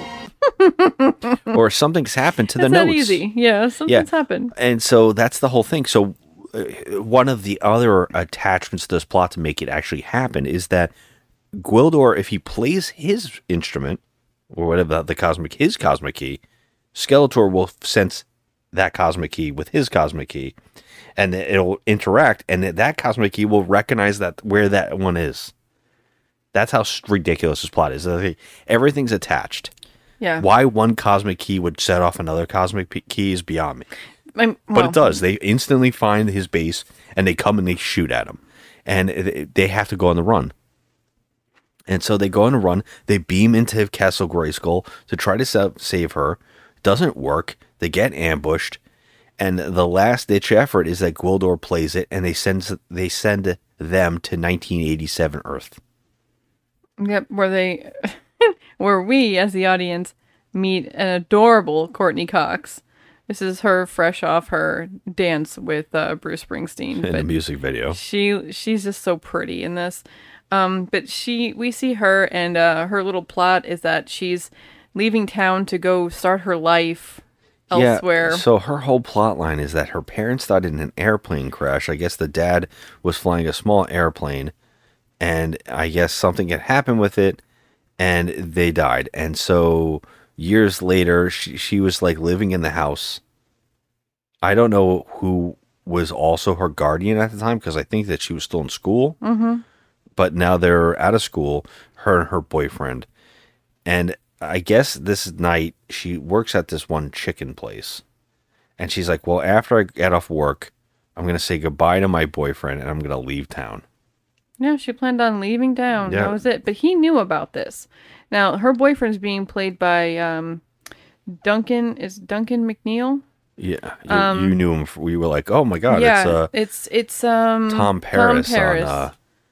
Or something's happened to the It's notes. not easy. Yeah, something's happened. And so that's the whole thing. So one of the other attachments to this plot to make it actually happen is that Gwildor, if he plays his instrument, or whatever, his cosmic key, Skeletor will sense that cosmic key with his cosmic key, and it'll interact, and that cosmic key will recognize where that one is. That's how ridiculous this plot is. Everything's attached. Yeah. Why one cosmic key would set off another cosmic key is beyond me. But it does. They instantly find his base, and they come and they shoot at him. And they have to go on the run. And so they go on a run. They beam into Castle Grayskull to try to save her. Doesn't work. They get ambushed. And the last-ditch effort is that Gwildor plays it, and they send them to 1987 Earth. Yep, where we, as the audience, meet an adorable Courtney Cox. This is her fresh off her dance with Bruce Springsteen. In the music video. She's just so pretty in this. But we see her, and her little plot is that she's leaving town to go start her life elsewhere. Yeah, so her whole plot line is that her parents died in an airplane crash. I guess the dad was flying a small airplane, and I guess something had happened with it, and they died. And so years later, she was like living in the house. I don't know who was also her guardian at the time, because I think that she was still in school. Mm-hmm. But now they're out of school, her and her boyfriend. And I guess this night she works at this one chicken place. And she's like, well, after I get off work, I'm going to say goodbye to my boyfriend and I'm going to leave town. Yeah, she planned on leaving town. Yeah. That was it. But he knew about this. Now, her boyfriend's being played by Duncan McNeil? Yeah, you knew him. We were like, oh my god, yeah, it's Tom Paris, on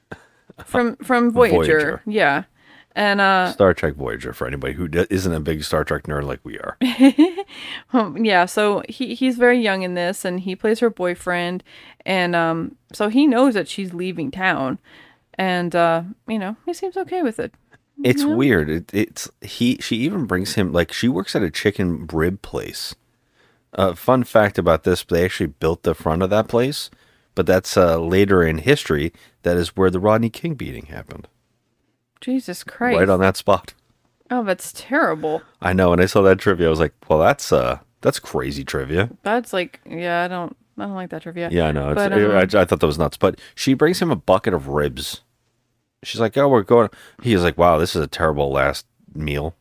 from Voyager. Yeah, and Star Trek Voyager, for anybody who isn't a big Star Trek nerd like we are. Yeah, so he's very young in this, and he plays her boyfriend, and so he knows that she's leaving town, and he seems okay with it. It's weird. She even brings him, like, she works at a chicken rib place. Fun fact about this, they actually built the front of that place, but that's later in history. That is where the Rodney King beating happened. Jesus Christ. Right on that spot. Oh, that's terrible. I know, and I saw that trivia. I was like, well, that's crazy trivia. That's like, yeah, I don't like that trivia. Yeah, I know. But, I thought that was nuts. But she brings him a bucket of ribs. She's like, oh, we're going. He's like, wow, this is a terrible last meal.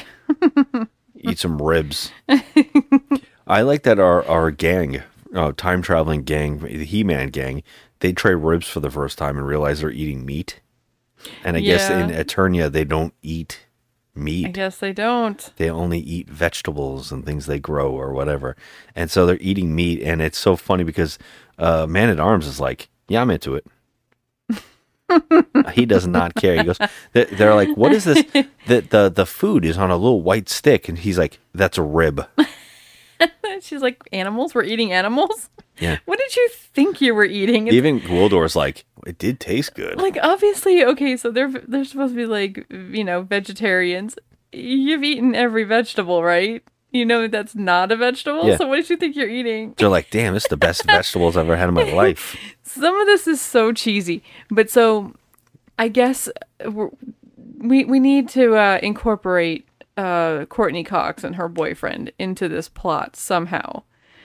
Eat some ribs. I like that our gang, time traveling gang, the He-Man gang, they trade ribs for the first time and realize they're eating meat. And I guess in Eternia, they don't eat meat. I guess they don't. They only eat vegetables and things they grow or whatever. And so they're eating meat. And it's so funny because Man-at-Arms is like, yeah, I'm into it. He does not care. He goes, they're like, what is this? The food is on a little white stick. And he's like, that's a rib. She's like, animals? We're eating animals? Yeah. What did you think you were eating? Even Gwildor's like, it did taste good. Like, obviously, okay, so they're supposed to be like, vegetarians. You've eaten every vegetable, right? You know that's not a vegetable? Yeah. So what did you think you're eating? They're like, damn, this is the best vegetables I've ever had in my life. Some of this is so cheesy. But so, I guess we need to incorporate Courtney Cox and her boyfriend into this plot somehow.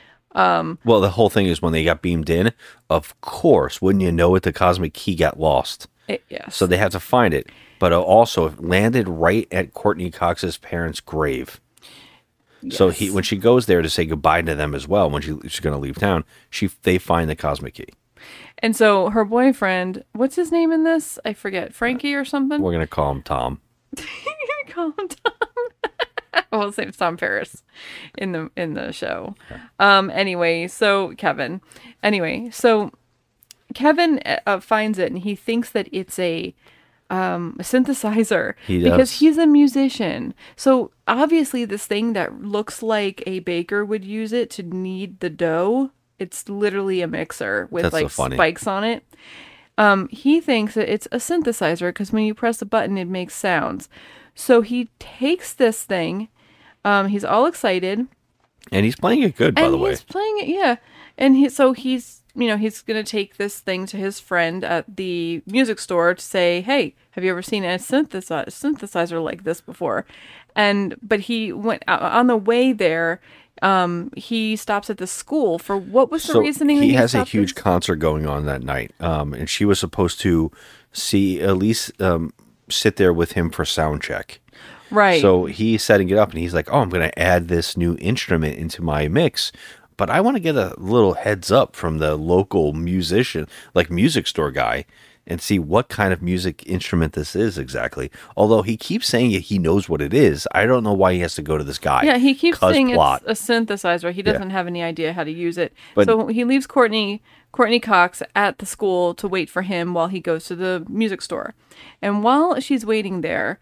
Well, the whole thing is when they got beamed in, of course, wouldn't you know it, the cosmic key got lost. Yes. So they have to find it. But also, it landed right at Courtney Cox's parents' grave. Yes. So when she goes there to say goodbye to them as well, when she's going to leave town, they find the cosmic key. And so her boyfriend, what's his name in this? I forget. Frankie or something? We're going to call him Tom. Call him Tom. Well, his name's Tom Paris in the show. Anyway, so Kevin. Anyway, so Kevin finds it and he thinks that it's a synthesizer because he's a musician. So obviously, this thing that looks like a baker would use it to knead the dough. It's literally a mixer with spikes on it. He thinks that it's a synthesizer because when you press a button, it makes sounds. So he takes this thing. He's all excited. And he's playing it good, by the way. He's playing it, yeah. And he's going to take this thing to his friend at the music store to say, hey, have you ever seen a synthesizer like this before? But he went on the way there. He stops at the school for what was the reasoning? He has a huge concert going on that night. And she was supposed to see Elise sit there with him for sound check. Right. So he's setting it up and he's like, oh, I'm going to add this new instrument into my mix. But I want to get a little heads up from the local musician, like music store guy, and see what kind of music instrument this is exactly. Although he keeps saying he knows what it is. I don't know why he has to go to this guy. Yeah, he keeps saying it's a synthesizer. He doesn't have any idea how to use it. So he leaves Courtney Cox at the school to wait for him while he goes to the music store. And while she's waiting there,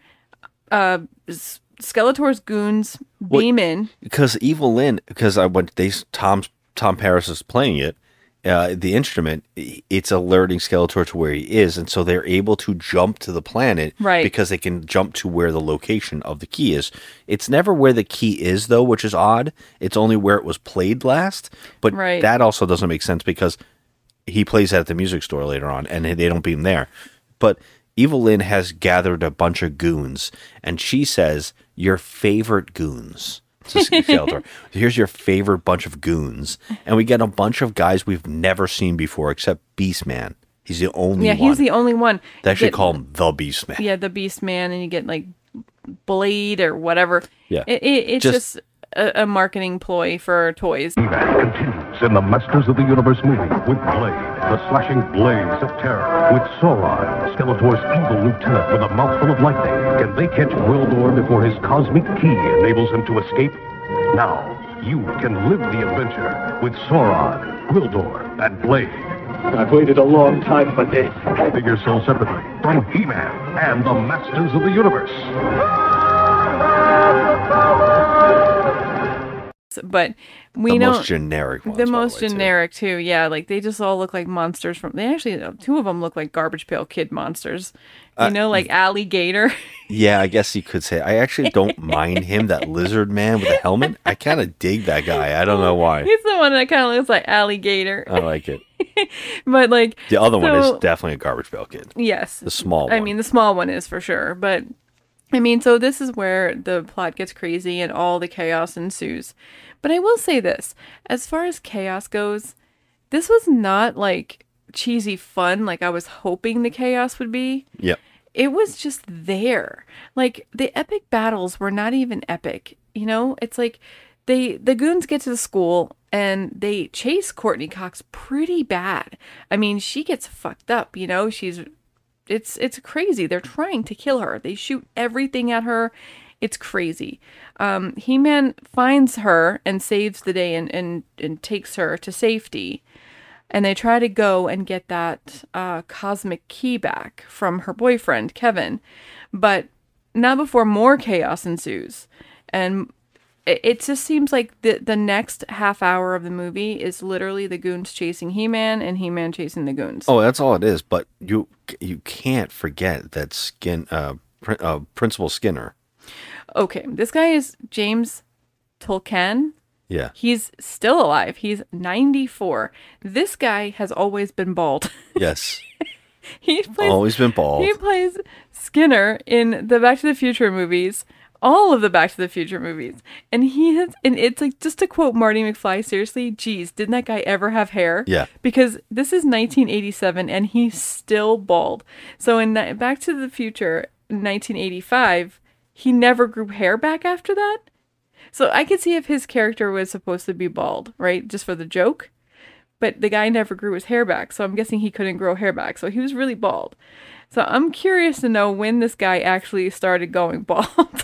Skeletor's goons beam in. Because Evil Lynn, Tom Paris is playing it, the instrument, it's alerting Skeletor to where he is, and so they're able to jump to the planet because they can jump to where the location of the key is. It's never where the key is, though, which is odd. It's only where it was played last, but that also doesn't make sense because he plays that at the music store later on, and they don't beat him there. But Evil Lynn has gathered a bunch of goons, and she says, your favorite goons. To Skeletor. Here's your favorite bunch of goons. And we get a bunch of guys we've never seen before except Beastman. He's the only one. Yeah, he's the only one. They actually call him the Beastman. Yeah, the Beastman, and you get like Blade or whatever. Yeah. It's just a marketing ploy for toys. Continues in the Masters of the Universe movie with Blade, the slashing blaze of terror. With Sauron, Skeletor's evil lieutenant with a mouthful of lightning. Can they catch Gwildor before his cosmic key enables him to escape? Now, you can live the adventure with Sauron, Gwildor, and Blade. I've waited a long time for this. Figure sold separately from He-Man and the Masters of the Universe. But we the know most generic ones, the most generic too. Yeah, like they just all look like monsters from. They actually, two of them look like Garbage Pail Kid monsters. Like Alligator. Yeah, I guess you could say. I actually don't mind him, that lizard man with a helmet. I kind of dig that guy. I don't know why. He's the one that kind of looks like Alligator. I like it. But like the other one is definitely a Garbage Pail Kid. Yes, the small one. I mean, the small one is for sure. But I mean, so this is where the plot gets crazy and all the chaos ensues. But I will say this, as far as chaos goes, this was not like cheesy fun like I was hoping the chaos would be. Yep. It was just there. Like the epic battles were not even epic. You know, it's like the goons get to the school and they chase Courtney Cox pretty bad. I mean, she gets fucked up, you know, it's crazy. They're trying to kill her. They shoot everything at her. It's crazy. He-Man finds her and saves the day and takes her to safety. And they try to go and get that cosmic key back from her boyfriend, Kevin. But not before more chaos ensues. And it just seems like the next half hour of the movie is literally the goons chasing He-Man and He-Man chasing the goons. Oh, that's all it is. But you can't forget that Principal Skinner. Okay, this guy is James Tolkien. Yeah. He's still alive. He's 94. This guy has always been bald. Yes. Always been bald. He plays Skinner in the Back to the Future movies, all of the Back to the Future movies. And it's like, just to quote Marty McFly, seriously, geez, didn't that guy ever have hair? Yeah. Because this is 1987 and he's still bald. So in Back to the Future, 1985, he never grew hair back after that. So I could see if his character was supposed to be bald, right? Just for the joke. But the guy never grew his hair back. So I'm guessing he couldn't grow hair back. So he was really bald. So I'm curious to know when this guy actually started going bald.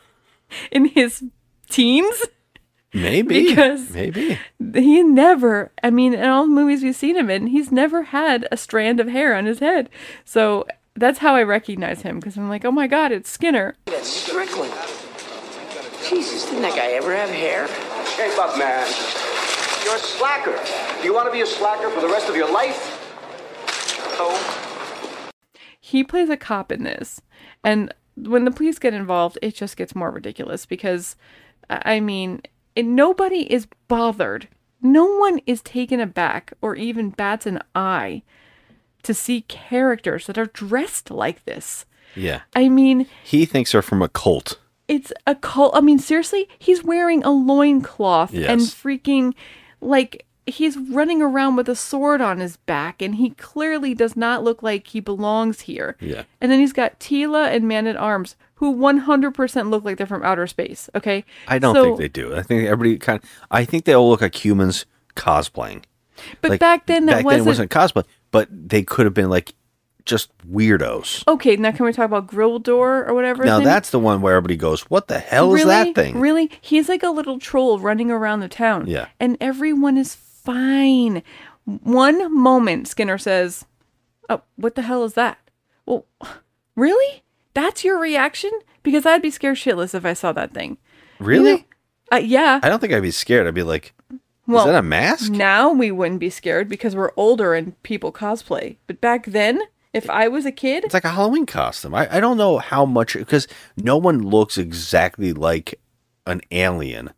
In his teens? Maybe. Because he never, I mean, in all the movies we've seen him in, he's never had a strand of hair on his head. So that's how I recognize him, because I'm like, oh my God, it's Skinner. That's Strickland. Jesus, didn't that guy ever have hair? Shape up, man. You're a slacker. Do you want to be a slacker for the rest of your life? Oh. He plays a cop in this. And when the police get involved, it just gets more ridiculous because, I mean, nobody is bothered. No one is taken aback or even bats an eye to see characters that are dressed like this. Yeah. I mean, he thinks they're from a cult. It's a cult. I mean, seriously, he's wearing a loincloth and freaking, like, he's running around with a sword on his back, and he clearly does not look like he belongs here. Yeah. And then he's got Teela and Man-at-Arms, who 100% look like they're from outer space, okay? I don't think they do. I think everybody I think they all look like humans cosplaying. But like, back then it wasn't cosplay, but they could have been like just weirdos. Okay, now can we talk about Gwildor or whatever? Now that's the one where everybody goes, "What the hell is that thing?" Really? He's like a little troll running around the town. Yeah. And everyone is fine. One moment, Skinner says, "Oh, what the hell is that?" Well, really? That's your reaction? Because I'd be scared shitless if I saw that thing. Really? Yeah. I don't think I'd be scared. I'd be like, Well, is that a mask? Now we wouldn't be scared because we're older and people cosplay. But back then, if I was a kid... It's like a Halloween costume. I don't know how much... Because no one looks exactly like an alien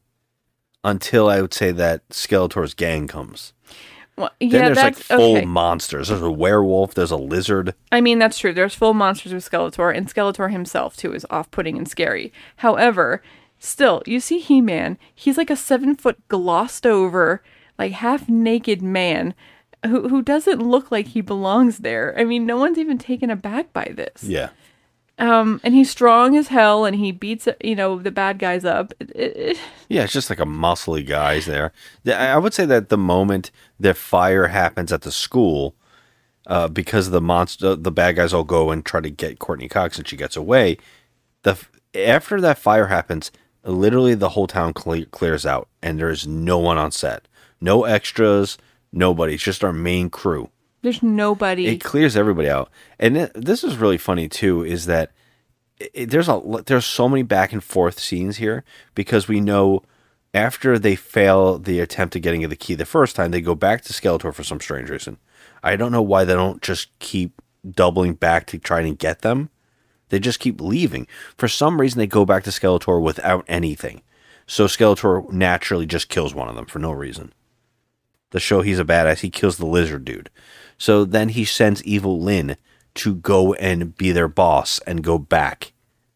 until I would say that Skeletor's gang comes. Well, then yeah, there's like that's full okay. monsters. There's a werewolf. There's a lizard. I mean, that's true. There's full monsters with Skeletor, and Skeletor himself, too, is off-putting and scary. However, still, you see He-Man. He's like a 7-foot glossed-over, like half-naked man who doesn't look like he belongs there. I mean, no one's even taken aback by this. Yeah. And he's strong as hell, and he beats, the bad guys up. Yeah, it's just like a muscly guy's there. I would say that the moment the fire happens at the school, because the bad guys all go and try to get Courtney Cox and she gets away, after that fire happens, literally the whole town clears out, and there's no one on set. No extras, nobody. It's just our main crew. There's nobody. It clears everybody out. And this is really funny too, is that there's so many back and forth scenes here, because we know after they fail the attempt at getting the key the first time, they go back to Skeletor for some strange reason. I don't know why they don't just keep doubling back to try and get them. They just keep leaving. For some reason, they go back to Skeletor without anything. So Skeletor naturally just kills one of them for no reason. To show he's a badass, he kills the lizard dude. So then he sends Evil Lyn to go and be their boss and go back.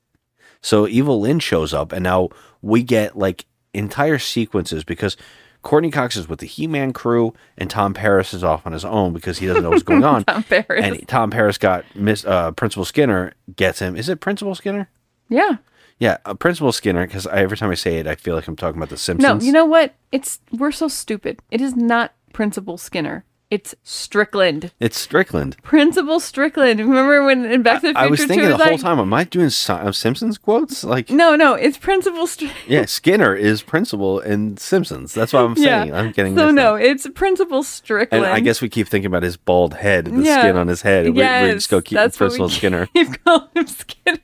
So Evil Lyn shows up, and now we get like entire sequences, because Courtney Cox is with the He-Man crew, and Tom Paris is off on his own because he doesn't know what's going on. And Tom Paris got Principal Skinner gets him. Is it Principal Skinner? Yeah. Yeah, Principal Skinner, because every time I say it, I feel like I'm talking about The Simpsons. No, you know what? We're so stupid. It is not Principal Skinner. It's Strickland. It's Strickland. Principal Strickland. Remember when in Back to the Future? I was thinking the whole like, time, am I doing Simpsons quotes? Like, no, it's Principal Strickland. Yeah, Skinner is Principal in Simpsons. That's what I'm saying. Yeah. I'm getting so this. No, it's Principal Strickland. And I guess we keep thinking about his bald head, the skin on his head. Yes, we just go keep Principal Skinner. Keep calling him Skinner.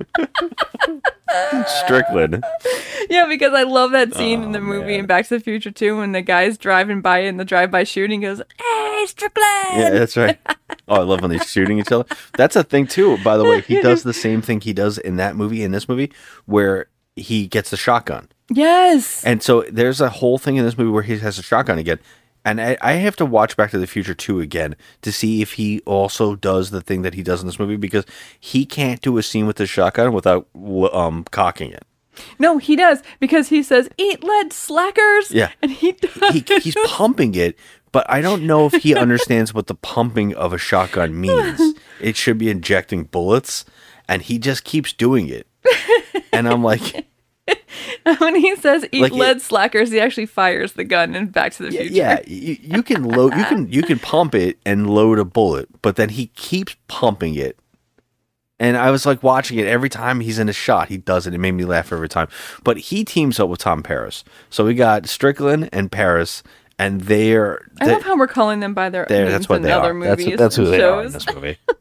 Strickland. Yeah, because I love that scene in the movie in Back to the Future 2 when the guy's driving by in the drive-by shooting goes, "Hey, Strickland!" Yeah, that's right. Oh, I love when they're shooting each other. That's a thing too, by the way. He does the same thing he does in that movie, in this movie, where he gets the shotgun. Yes. And so there's a whole thing in this movie where he has a shotgun again. And I have to watch Back to the Future 2 again to see if he also does the thing that he does in this movie, because he can't do a scene with the shotgun without cocking it. No, he does, because he says, "Eat lead, slackers." Yeah. And he does. He's pumping it, but I don't know if he understands what the pumping of a shotgun means. It should be injecting bullets, and he just keeps doing it. And I'm like... When he says "eat lead, slackers," he actually fires the gun in Back to the Future. Yeah, you can load, you can pump it and load a bullet, but then he keeps pumping it. And I was like watching it every time he's in a shot. He does it. It made me laugh every time. But he teams up with Tom Paris. So we got Strickland and Paris, and I love how we're calling them by their names that's what in they other are. movies. That's who and they are in shows. this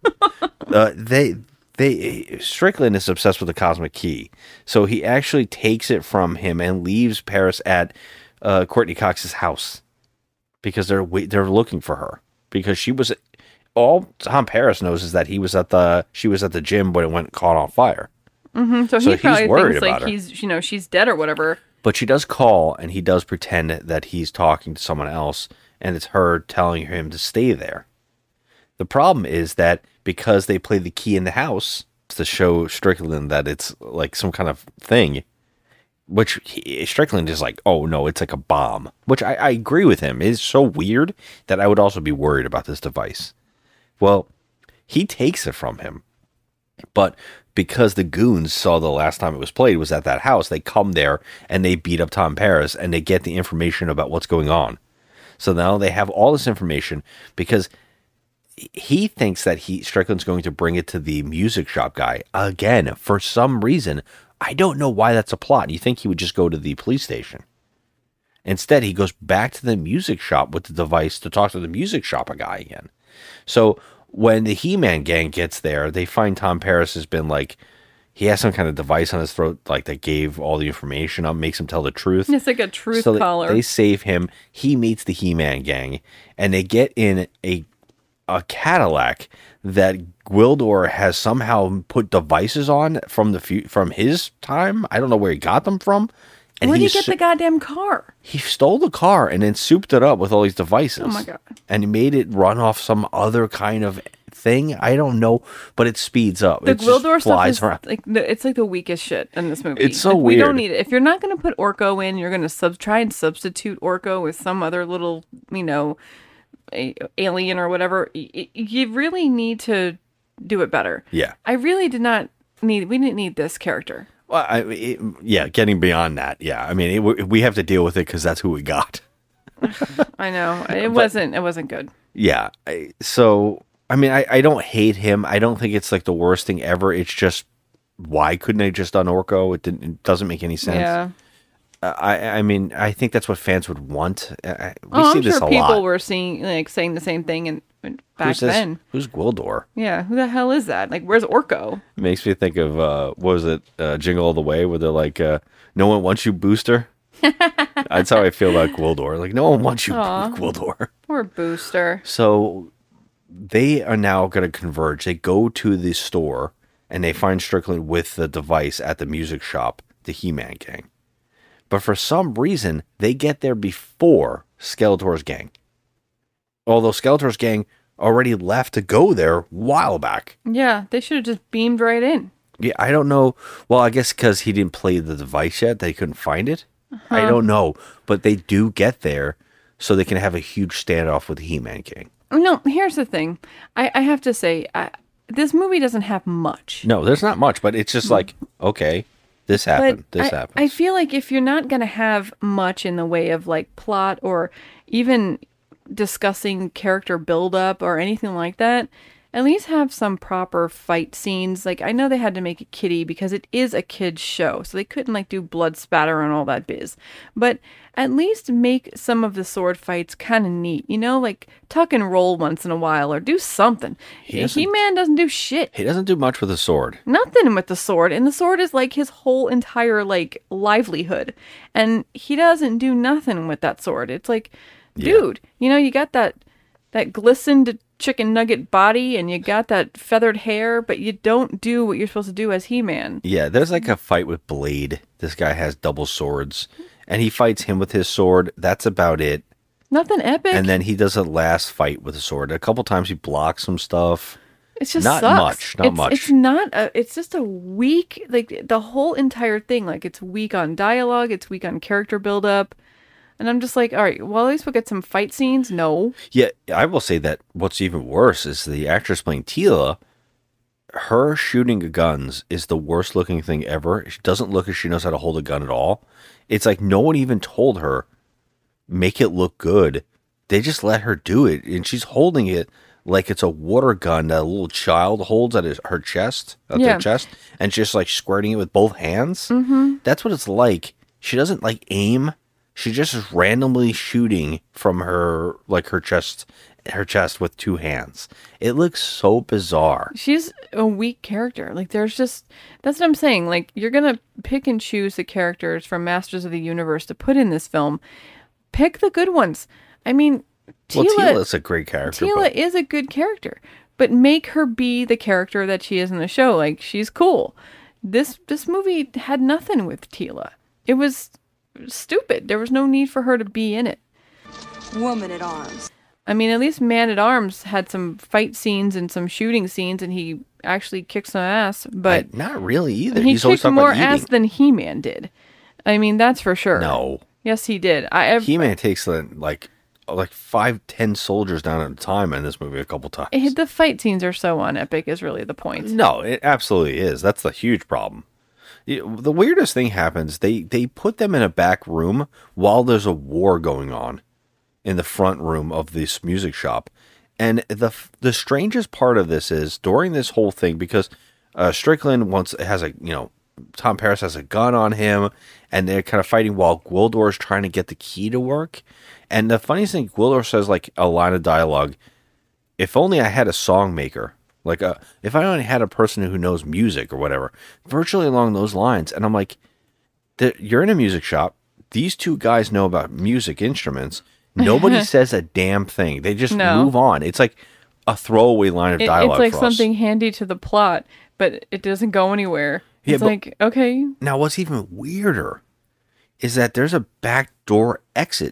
movie. Strickland is obsessed with the Cosmic Key, so he actually takes it from him and leaves Paris at Courtney Cox's house because they're looking for her, because she was. All Tom Paris knows is that she was at the gym when it went caught on fire. Mm-hmm. So he probably thinks like she's dead or whatever. But she does call, and he does pretend that he's talking to someone else, and it's her telling him to stay there. The problem is that because they play the key in the house to show Strickland that it's like some kind of thing, which Strickland is like, oh no, it's like a bomb, which I agree with him. It's so weird that I would also be worried about this device. Well, he takes it from him, but because the goons saw the last time it was played was at that house, they come there and they beat up Tom Paris and they get the information about what's going on. So now they have all this information because he thinks that Strickland's going to bring it to the music shop guy again for some reason. I don't know why that's a plot. You think he would just go to the police station. Instead, he goes back to the music shop with the device to talk to the music shop guy again. So when the He-Man gang gets there, they find Tom Paris has been like, he has some kind of device on his throat, like that gave all the information up, makes him tell the truth. It's like a truth so collar. They save him. He meets the He-Man gang, and they get in a Cadillac that Gwildor has somehow put devices on from his time. I don't know where he got them from. And Where did he get the goddamn car? He stole the car and then souped it up with all these devices. Oh my God. And he made it run off some other kind of thing. I don't know, but it speeds up. The It just Gwildor stuff flies is around. it's like the weakest shit in this movie. It's so like, we weird. don't need it. If you're not going to put Orko in, you're going to try and substitute Orko with some other little, alien or whatever. You really need to do it better. Yeah. I really did not need. We didn't need this character. Well, getting beyond that. Yeah. I mean, we have to deal with it because that's who we got. I know. It wasn't good. Yeah. So, I mean, I don't hate him. I don't think it's like the worst thing ever. It's just, why couldn't they just done Orko? It doesn't make any sense. Yeah. I mean, I think that's what fans would want. We see I'm this sure a people lot. were saying the same thing and back then. Who's Gwildor? Yeah, who the hell is that? Like, where's Orko? It makes me think of what was it, Jingle All the Way, where they're like, "No one wants you, Booster." That's how I feel about Gwildor. Like, no one wants you, Aw. Gwildor. Poor Booster. So they are now going to converge. They go to the store and they find Strickland with the device at the music shop, the He-Man gang. But for some reason, they get there before Skeletor's gang. Although Skeletor's gang already left to go there a while back. Yeah, they should have just beamed right in. Yeah, I don't know. Well, I guess because he didn't play the device yet, they couldn't find it. I don't know. But they do get there so they can have a huge standoff with the He-Man gang. No, here's the thing. I have to say, this movie doesn't have much. No, there's not much, but it's just like, okay, this happened. This happened. I feel like if you're not going to have much in the way of like plot or even discussing character buildup or anything like that, at least have some proper fight scenes. Like, I know they had to make it kiddie because it is a kid's show, so they couldn't like do blood spatter and all that biz. But at least make some of the sword fights kind of neat, like tuck and roll once in a while or do something. He-Man doesn't do shit. He doesn't do much with a sword. Nothing with the sword, and the sword is like his whole entire like livelihood, and he doesn't do nothing with that sword. It's like, dude, you got that glistened chicken nugget body and you got that feathered hair, but you don't do what you're supposed to do as He-Man. Yeah, there's like a fight with Blade. This guy has double swords, and he fights him with his sword. That's about it. Nothing epic. And then he does a last fight with a sword. A couple times he blocks some stuff. It's just not sucks. much. It's just a weak, like the whole entire thing. Like, it's weak on dialogue. It's weak on character buildup. And I'm just like, all right, well, at least we'll get some fight scenes. No. Yeah, I will say that what's even worse is the actress playing Teela. Her shooting guns is the worst looking thing ever. She doesn't look as she knows how to hold a gun at all. It's like no one even told her, make it look good. They just let her do it. And she's holding it like it's a water gun that a little child holds at her chest, their chest, and just like squirting it with both hands. Mm-hmm. That's what it's like. She doesn't like aim. She just is randomly shooting from her chest with two hands. It looks so bizarre. She's a weak character. Like, that's what I'm saying. Like, you're going to pick and choose the characters from Masters of the Universe to put in this film. Pick the good ones. I mean, Teela's a great character. Teela is a good character, but make her be the character that she is in the show. Like, she's cool. This movie had nothing with Teela. It was stupid. There was no need for her to be in it. Woman at Arms. I mean, at least Man at Arms had some fight scenes and some shooting scenes, and he actually kicked some ass. But not really either. He He's always kicked talking more about ass than He-Man did. I mean, that's for sure. No. Yes, he did. He-Man takes like 5-10 soldiers down at a time in this movie a couple times. The fight scenes are so unepic is really the point. No, it absolutely is. That's the huge problem. The weirdest thing happens. They put them in a back room while there's a war going on in the front room of this music shop. And the strangest part of this is during this whole thing, because Strickland Tom Paris has a gun on him, and they're kind of fighting while Gwildor is trying to get the key to work. And the funniest thing, Gwildor says like a line of dialogue, "If only I had a song maker Like, if I only had a person who knows music or whatever, virtually along those lines. And I'm like, you're in a music shop. These two guys know about music instruments. Nobody says a damn thing. They just move on. It's like a throwaway line of dialogue. It's like something handy to the plot, but it doesn't go anywhere. It's like, okay. Now, what's even weirder is that there's a back door exit.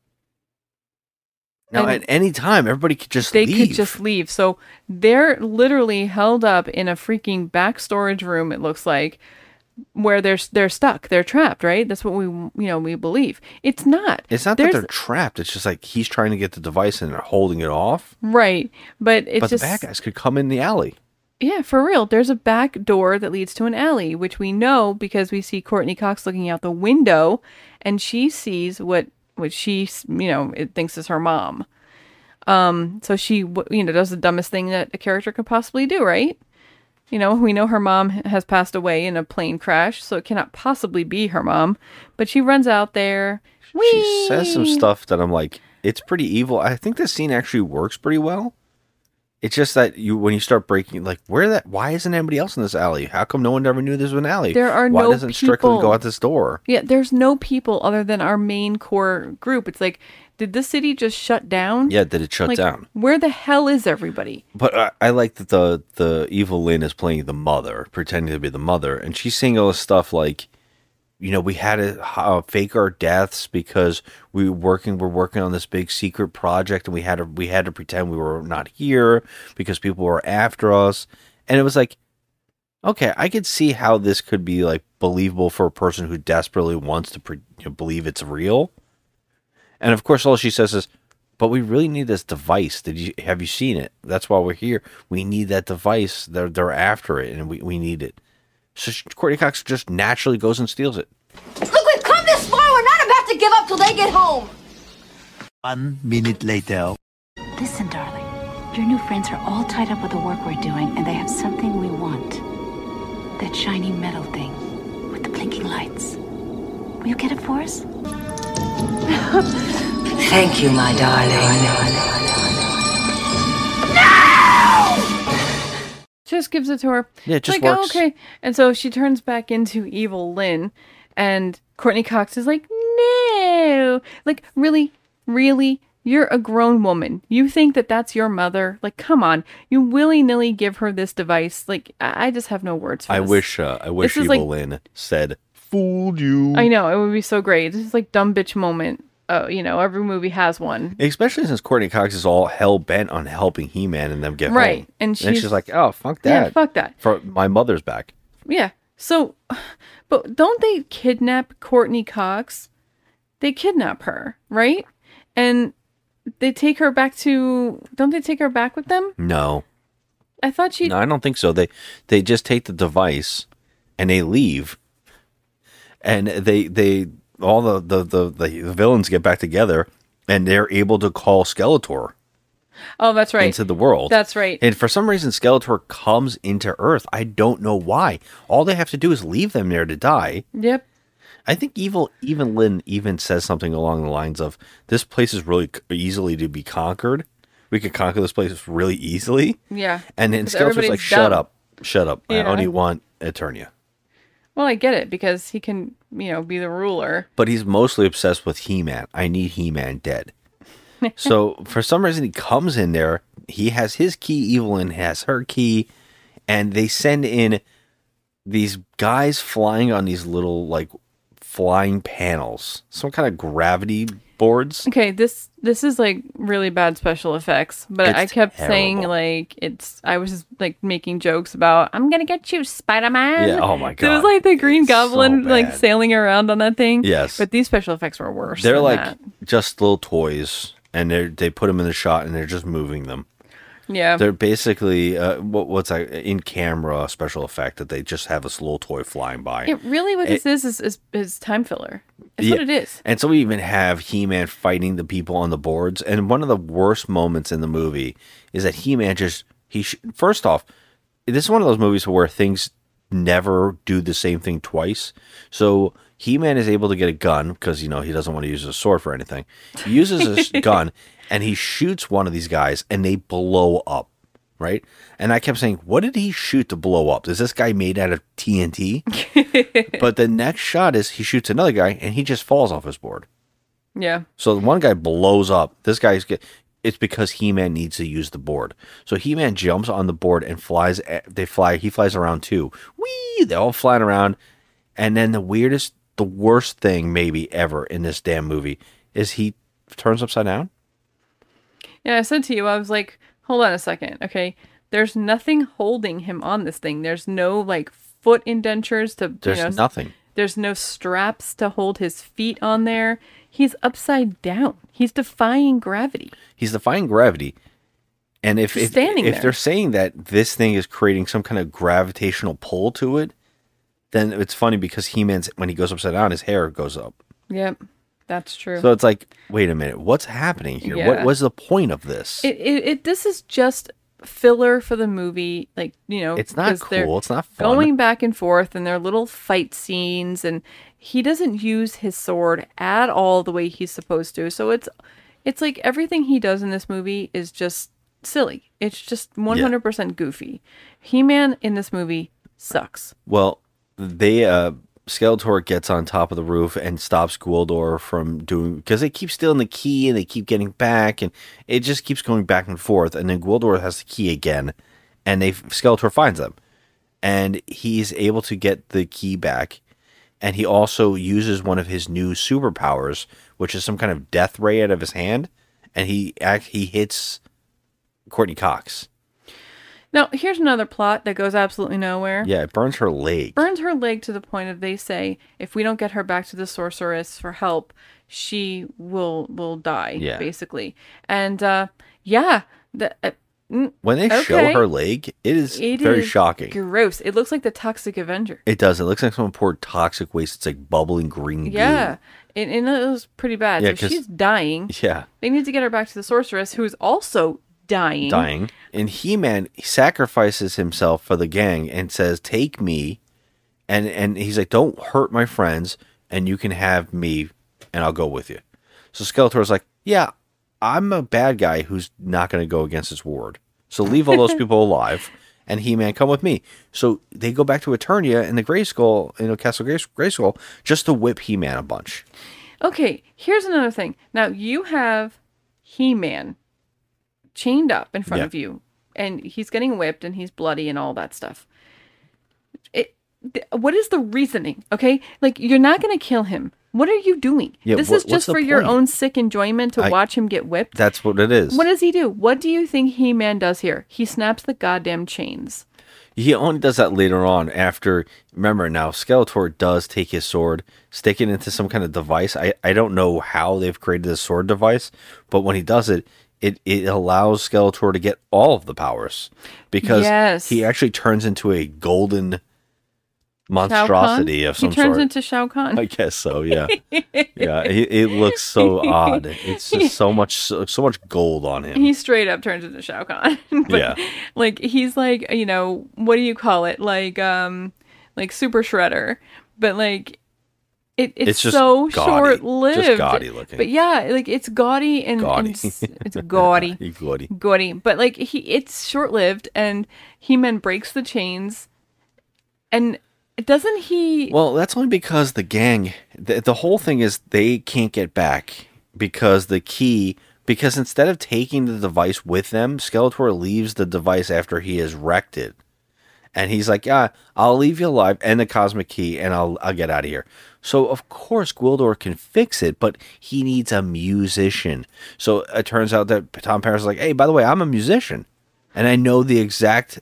Now, at any time, everybody could just leave. They could just leave. So they're literally held up in a freaking back storage room, it looks like, where they're stuck. They're trapped, right? That's what we believe. It's not. It's not that they're trapped. It's just like he's trying to get the device and they're holding it off. Right. But it's the bad guys could come in the alley. Yeah, for real. There's a back door that leads to an alley, which we know because we see Courtney Cox looking out the window and she sees what she, it thinks is her mom. So she, does the dumbest thing that a character could possibly do, right? We know her mom has passed away in a plane crash, so it cannot possibly be her mom. But she runs out there. She says some stuff that I'm like, it's pretty evil. I think this scene actually works pretty well. It's just that when you start breaking, like, why isn't anybody else in this alley? How come no one ever knew this was an alley? There are why no doesn't Strickland go out this door? Yeah, there's no people other than our main core group. It's like, did the city just shut down? Yeah, did it shut down? Where the hell is everybody? But I like that the evil Lynn is playing the mother, pretending to be the mother, and she's saying all this stuff like, we had to fake our deaths because we're working on this big secret project, and we had to pretend we were not here because people were after us. And it was like, okay, I could see how this could be like believable for a person who desperately wants to believe it's real. And of course, all she says is, "But we really need this device. Have you seen it? That's why we're here. We need that device. They're after it, and we need it." So Courtney Cox just naturally goes and steals it. Look, we've come this far. We're not about to give up till they get home. 1 minute later. Listen, darling. Your new friends are all tied up with the work we're doing, and they have something we want. That shiny metal thing with the blinking lights. Will you get it for us? Thank you, my darling. Just gives it to her. Yeah, it just like, works. Oh, okay. And so she turns back into evil Lynn, and Courtney Cox is like, no. Like, really? Really? You're a grown woman. You think that that's your mother? Like, come on. You willy-nilly give her this device. Like, I just have no words for this. I wish evil Lynn said, fooled you. I know. It would be so great. This is like dumb bitch moment. Every movie has one. Especially since Courtney Cox is all hell-bent on helping He-Man and them get right. home. And she's like, oh, fuck that. Yeah, fuck that. For my mother's back. Yeah. So, but don't they kidnap Courtney Cox? They kidnap her, right? And they take her back don't they take her back with them? No. I thought No, I don't think so. They just take the device and they leave. And they all the villains get back together and they're able to call Skeletor. Oh, that's right. Into the world. That's right. And for some reason, Skeletor comes into Earth. I don't know why. All they have to do is leave them there to die. Yep. I think even Lynn even says something along the lines of, this place is really easily to be conquered. We could conquer this place really easily. Yeah. And then Skeletor's like, shut up. I only want Eternia. Well, I get it because he can, be the ruler. But he's mostly obsessed with He-Man. I need He-Man dead. So for some reason, he comes in there. He has his key. Evelyn has her key. And they send in these guys flying on these little, like, flying panels. Some kind of gravity boards. Okay, this is like really bad special effects, but It's I kept terrible. saying like I was just like making jokes about I'm gonna get you, Spider-Man. Yeah, oh my God. It was like the Green Goblin so like bad. sailing around on that thing. Yes. But these special effects were worse. They're than like that. just little toys, and they put them in the shot, and they're just moving them. Yeah. They're basically what's that in camera special effect that they just have this little toy flying by. It really what this is time filler. It's what it is. And so we even have He-Man fighting the people on the boards. And one of the worst moments in the movie is that He-Man first off, this is one of those movies where things never do the same thing twice. So He-Man is able to get a gun because, he doesn't want to use a sword for anything. He uses his gun and he shoots one of these guys and they blow up. right? And I kept saying, what did he shoot to blow up? Is this guy made out of TNT? But the next shot is he shoots another guy and he just falls off his board. Yeah. So one guy blows up. This guy's it's because He-Man needs to use the board. So He-Man jumps on the board and flies. He flies around too. Whee! They're all flying around. And then the worst thing maybe ever in this damn movie is he turns upside down. Yeah, I said to you, I was like, hold on a second, okay? There's nothing holding him on this thing. There's no, like, foot indentures to... There's nothing. There's no straps to hold his feet on there. He's upside down. He's defying gravity. And if they're saying that this thing is creating some kind of gravitational pull to it, then it's funny because He-Man's, when he goes upside down, his hair goes up. Yep, that's true. So it's like, wait a minute, what's happening here? Yeah. What was the point of this? This is just filler for the movie. Like, it's not cool. It's not fun. Going back and forth and their little fight scenes, and he doesn't use his sword at all the way he's supposed to. So it's like everything he does in this movie is just silly. It's just 100% goofy. He-Man in this movie sucks. Well, Skeletor gets on top of the roof and stops Gwildor from doing, because they keep stealing the key and they keep getting back, and it just keeps going back and forth. And then Gwildor has the key again, and Skeletor finds them, and he's able to get the key back. And he also uses one of his new superpowers, which is some kind of death ray out of his hand, and he hits Courtney Cox. Now, here's another plot that goes absolutely nowhere. Yeah, it burns her leg. Burns her leg to the point of they say if we don't get her back to the sorceress for help, she will die, basically. And when they show her leg, it is very shocking. Gross. It looks like the Toxic Avenger. It does. It looks like someone poured toxic waste. It's like bubbling green goo. Yeah. And it was pretty bad. Yeah, so she's dying. Yeah. They need to get her back to the sorceress, who's also dying. And He-Man sacrifices himself for the gang and says, take me. And he's like, don't hurt my friends, and you can have me, and I'll go with you. So Skeletor's like, yeah, I'm a bad guy who's not going to go against his ward. So leave all those people alive, and He-Man, come with me. So they go back to Eternia and the Grayskull, Castle Grayskull, just to whip He-Man a bunch. Okay, here's another thing. Now, you have He-Man chained up in front of you, and he's getting whipped, and he's bloody and all that stuff. What is the reasoning? Okay, like, you're not going to kill him. What are you doing? Yeah, this is just for your own sick enjoyment to watch him get whipped. That's what it is. What does he do? What do you think He-Man does here? He snaps the goddamn chains. He only does that later on after, remember now, Skeletor does take his sword, stick it into some kind of device. I don't know how they've created this sword device, but when he does it, it allows Skeletor to get all of the powers, because he actually turns into a golden monstrosity of some sort. He turns into Shao Kahn. I guess so, yeah. Yeah, it looks so odd. It's just so much gold on him. He straight up turns into Shao Kahn. But, like, he's like, what do you call it? Like Super Shredder. But, like, it's just so short-lived. Just gaudy looking. But yeah, like, it's gaudy and it's gaudy. Gaudy. But, like, it's short-lived, and He-Man breaks the chains, and doesn't he... Well, that's only because the gang, the whole thing is they can't get back because instead of taking the device with them, Skeletor leaves the device after he has wrecked it. And he's like, yeah, I'll leave you alive and the cosmic key, and I'll get out of here. So, of course, Gwildor can fix it, but he needs a musician. So it turns out that Tom Paris is like, hey, by the way, I'm a musician. And I know the exact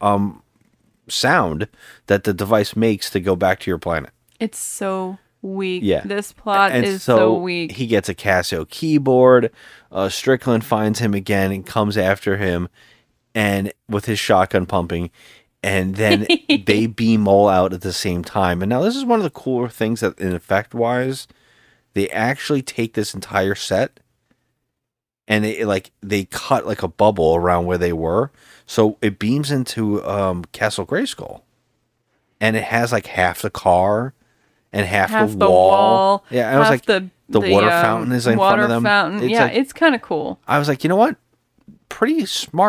sound that the device makes to go back to your planet. It's so weak. Yeah. This plot is so weak. He gets a Casio keyboard. Strickland finds him again and comes after him, and with his shotgun pumping. And then they beam all out at the same time. And now this is one of the cooler things that, in effect-wise, they actually take this entire set and they cut like a bubble around where they were. So it beams into Castle Grayskull. And it has like half the car and half the wall. Yeah, I was like, the water fountain is in front of them. Water fountain. Yeah, it's kind of cool. I was like, you know what? Pretty smart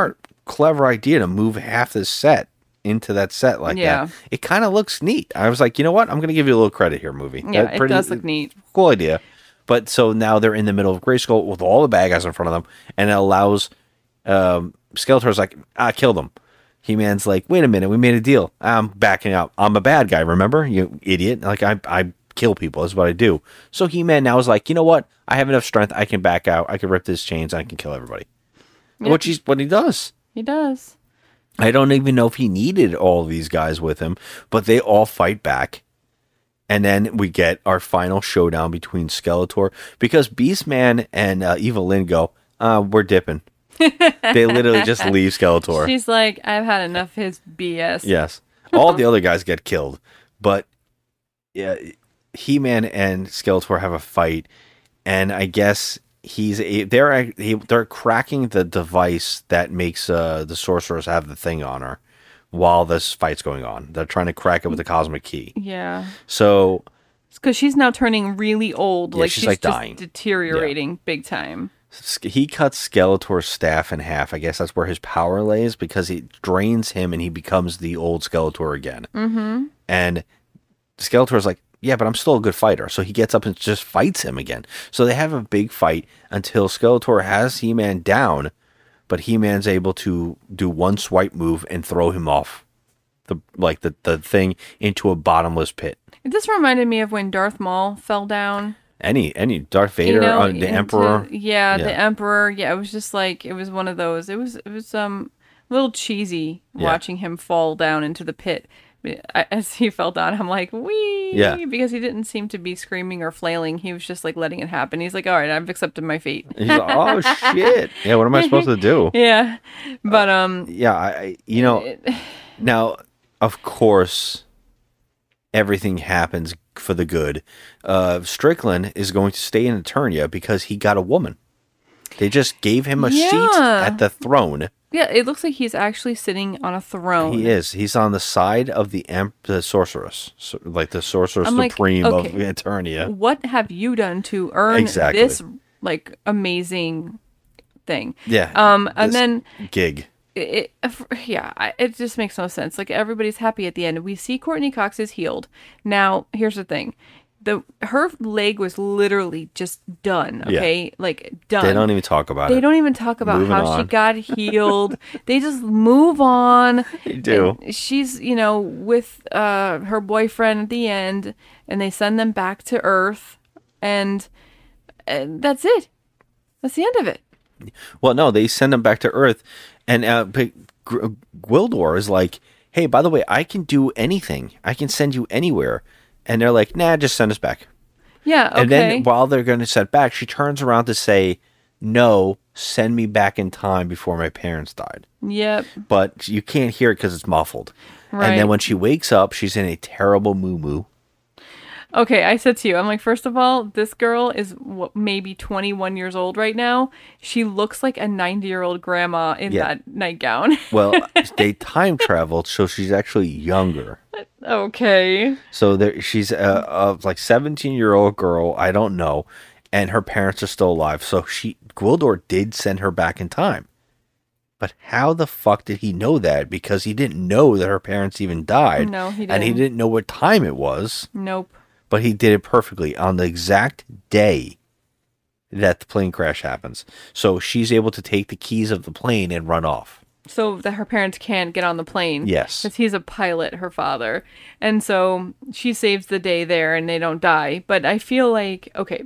clever idea to move half the set into that set like that. It kind of looks neat. I was like, you know what? I'm going to give you a little credit here, movie. Yeah, it does look neat. Cool idea. But so now they're in the middle of Grayskull with all the bad guys in front of them, and it allows Skeletor's like, kill them. He-Man's like, wait a minute, we made a deal. I'm backing out. I'm a bad guy, remember? You idiot. Like, I kill people. That's what I do. So He-Man now is like, you know what? I have enough strength. I can back out. I can rip his chains. I can kill everybody. Yep. What he does. He does. I don't even know if he needed all of these guys with him, but they all fight back. And then we get our final showdown between Skeletor, because Beastman and Eva Lynn go, we're dipping. They literally just leave Skeletor. She's like, I've had enough of his BS. Yes. All the other guys get killed. But yeah, He-Man and Skeletor have a fight, and I guess they're cracking the device that makes the sorceress have the thing on her while this fight's going on. They're trying to crack it with the cosmic key. Yeah. So because she's now turning really old. Yeah, like she's like just dying. Deteriorating big time. He cuts Skeletor's staff in half. I guess that's where his power lays, because it drains him and he becomes the old Skeletor again. Mm-hmm. And Skeletor's like, yeah, but I'm still a good fighter. So he gets up and just fights him again. So they have a big fight until Skeletor has He-Man down, but He-Man's able to do one swipe move and throw him off the thing into a bottomless pit. This reminded me of when Darth Maul fell down. Any Darth Vader, the Emperor. The Emperor. Yeah, it was just like, it was one of those. It was a little cheesy watching him fall down into the pit. As he fell down, I'm like, wee! Yeah. Because he didn't seem to be screaming or flailing. He was just like letting it happen. He's like, all right, I've accepted my fate. He's like, oh, shit. Yeah, what am I supposed to do? Yeah. But, now, of course, everything happens for the good. Strickland is going to stay in Eternia because he got a woman. They just gave him a seat at the throne. Yeah, it looks like he's actually sitting on a throne. He is. He's on the side of the sorceress, like the sorceress supreme of Eternia. What have you done to earn this amazing thing? Yeah. And then gig. It just makes no sense. Like, everybody's happy at the end. We see Courtney Cox is healed. Now, here's the thing. Her leg was literally just done, okay? Yeah. Like, done. They don't even talk about it. They don't even talk about Moving how on. she got healed. They just move on. They do. And she's, with her boyfriend at the end, and they send them back to Earth, and that's it. That's the end of it. Well, no, they send them back to Earth, and Gwildor is like, hey, by the way, I can do anything. I can send you anywhere. And they're like, nah, just send us back. Yeah, okay. And then while they're going to send back, she turns around to say, no, send me back in time before my parents died. Yep. But you can't hear it because it's muffled. Right. And then when she wakes up, she's in a terrible moo-moo. Okay, I said to you, I'm like, first of all, this girl is maybe 21 years old right now. She looks like a 90-year-old grandma in that nightgown. Well, they time traveled, so she's actually younger. Okay. So she's a 17-year-old girl, I don't know, and her parents are still alive. So Gwildor did send her back in time. But how the fuck did he know that? Because he didn't know that her parents even died. No, he didn't. And he didn't know what time it was. Nope. But he did it perfectly on the exact day that the plane crash happens. So she's able to take the keys of the plane and run off. So that her parents can't get on the plane. Yes. Because he's a pilot, her father. And so she saves the day there and they don't die. But I feel like, okay,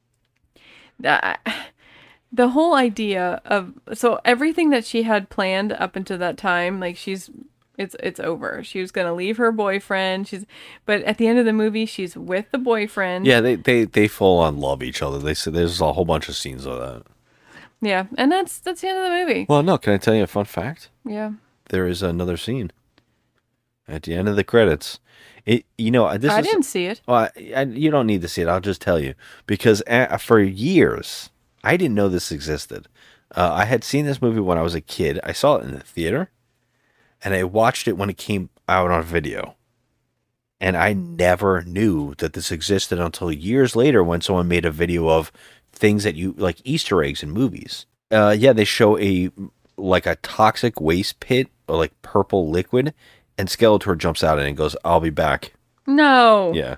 the whole idea of, so everything that she had planned up until that time, like it's over. She was gonna leave her boyfriend. But at the end of the movie, she's with the boyfriend. Yeah, they full on love each other. They said there's a whole bunch of scenes of that. Yeah, and that's the end of the movie. Well, no, can I tell you a fun fact? Yeah. There is another scene at the end of the credits. I didn't see it. Well, you don't need to see it. I'll just tell you because for years I didn't know this existed. I had seen this movie when I was a kid. I saw it in the theater. And I watched it when it came out on video. And I never knew that this existed until years later when someone made a video of things that you like Easter eggs in movies. They show a like a toxic waste pit or like purple liquid, and Skeletor jumps out and goes, "I'll be back." No. Yeah.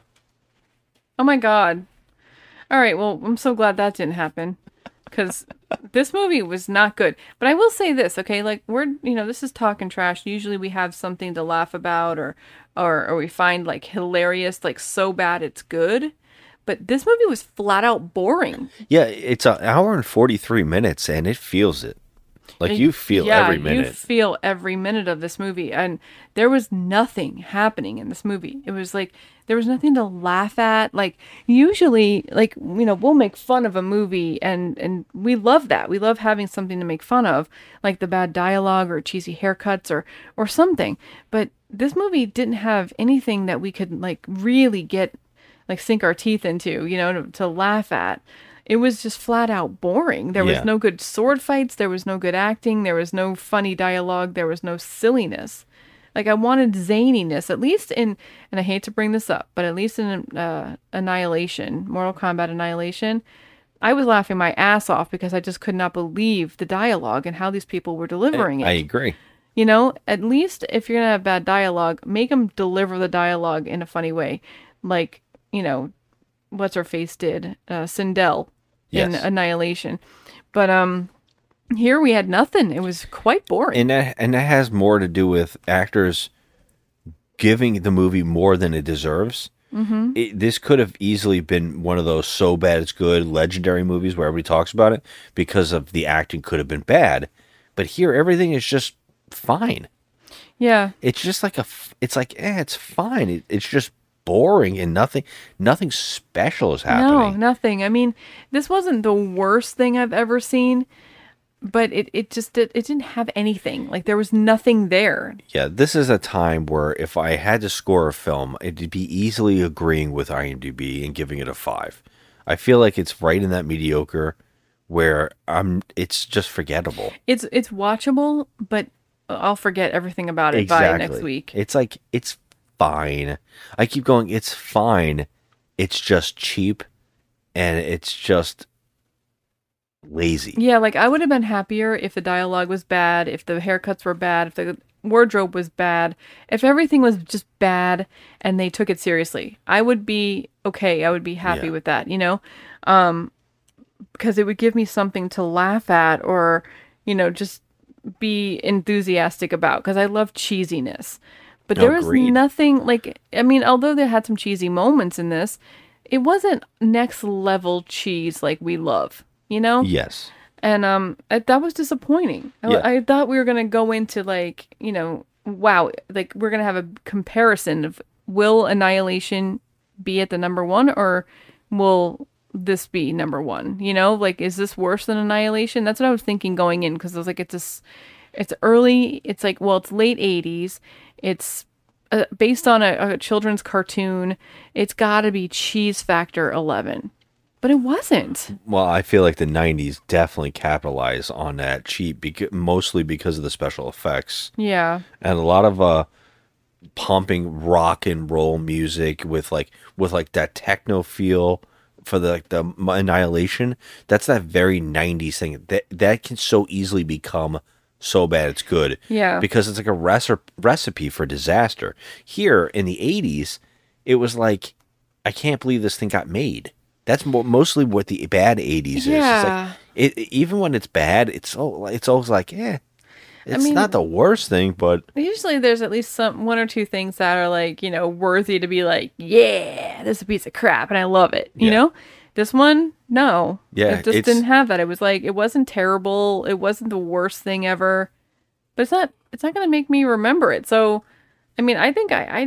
Oh my god. All right, well, I'm so glad that didn't happen, because this movie was not good. But I will say this, okay? Like, this is talking trash. Usually we have something to laugh about or we find, like, hilarious, like, so bad it's good. But this movie was flat out boring. Yeah, it's an hour and 43 minutes, and it feels it. Like, you feel every minute. You feel every minute of this movie. And there was nothing happening in this movie. It was like, there was nothing to laugh at. Like, usually, like, we'll make fun of a movie, and we love that. We love having something to make fun of, like the bad dialogue or cheesy haircuts or something. But this movie didn't have anything that we could, like, really get, like, sink our teeth into, to laugh at. It was just flat out boring. There was no good sword fights. There was no good acting. There was no funny dialogue. There was no silliness. Like, I wanted zaniness, at least in, and I hate to bring this up, but at least in Annihilation, Mortal Kombat Annihilation, I was laughing my ass off because I just could not believe the dialogue and how these people were delivering it. I agree. At least if you're going to have bad dialogue, make them deliver the dialogue in a funny way. Like, what's her face did, Sindel in Annihilation. But here we had nothing. It was quite boring. And that has more to do with actors giving the movie more than it deserves. Mm-hmm. This could have easily been one of those so bad it's good legendary movies where everybody talks about it because of the acting could have been bad. But here, everything is just fine. Yeah. It's just like it's fine. It's just boring and nothing special is happening. No, nothing. I mean, this wasn't the worst thing I've ever seen, but it didn't have anything. Like, there was nothing there. Yeah, this is a time where if I had to score a film, it'd be easily agreeing with IMDb and giving it a 5. I feel like it's right in that mediocre where it's just forgettable. It's watchable, but I'll forget everything about it by next week. It's like, it's fine. I keep going, it's fine. It's just cheap and it's just lazy. Yeah, like, I would have been happier if the dialogue was bad, if the haircuts were bad, if the wardrobe was bad, if everything was just bad and they took it seriously. I would be okay. I would be happy with that, because it would give me something to laugh at or, just be enthusiastic about, because I love cheesiness. But there was nothing, like, I mean, although they had some cheesy moments in this, it wasn't next level cheese like we love, Yes. And that was disappointing. I thought we were going to go into, like, wow, like, we're going to have a comparison of, will Annihilation be at the number 1 or will this be number 1? Like, is this worse than Annihilation? That's what I was thinking going in, because I was like, it's early. It's like, well, it's late 80s. It's based on a children's cartoon. It's got to be cheese factor 11. But it wasn't. Well, I feel like the 90s definitely capitalized on that cheap, mostly because of the special effects. Yeah. And a lot of pumping rock and roll music with that techno feel for the Annihilation. That's that very 90s thing. That can so easily become so bad it's good. Yeah. Because it's like a recipe for disaster. Here in the 80s, it was like, I can't believe this thing got made. That's mostly what the bad 80s is. Yeah. It's like, even when it's bad, it's always like, it's not the worst thing, but usually there's at least one or two things that are, like, worthy to be like, yeah, this is a piece of crap and I love it. You know? This one, no. Yeah, it just didn't have that. It was like, it wasn't terrible. It wasn't the worst thing ever. But it's not going to make me remember it. So, I mean, I think I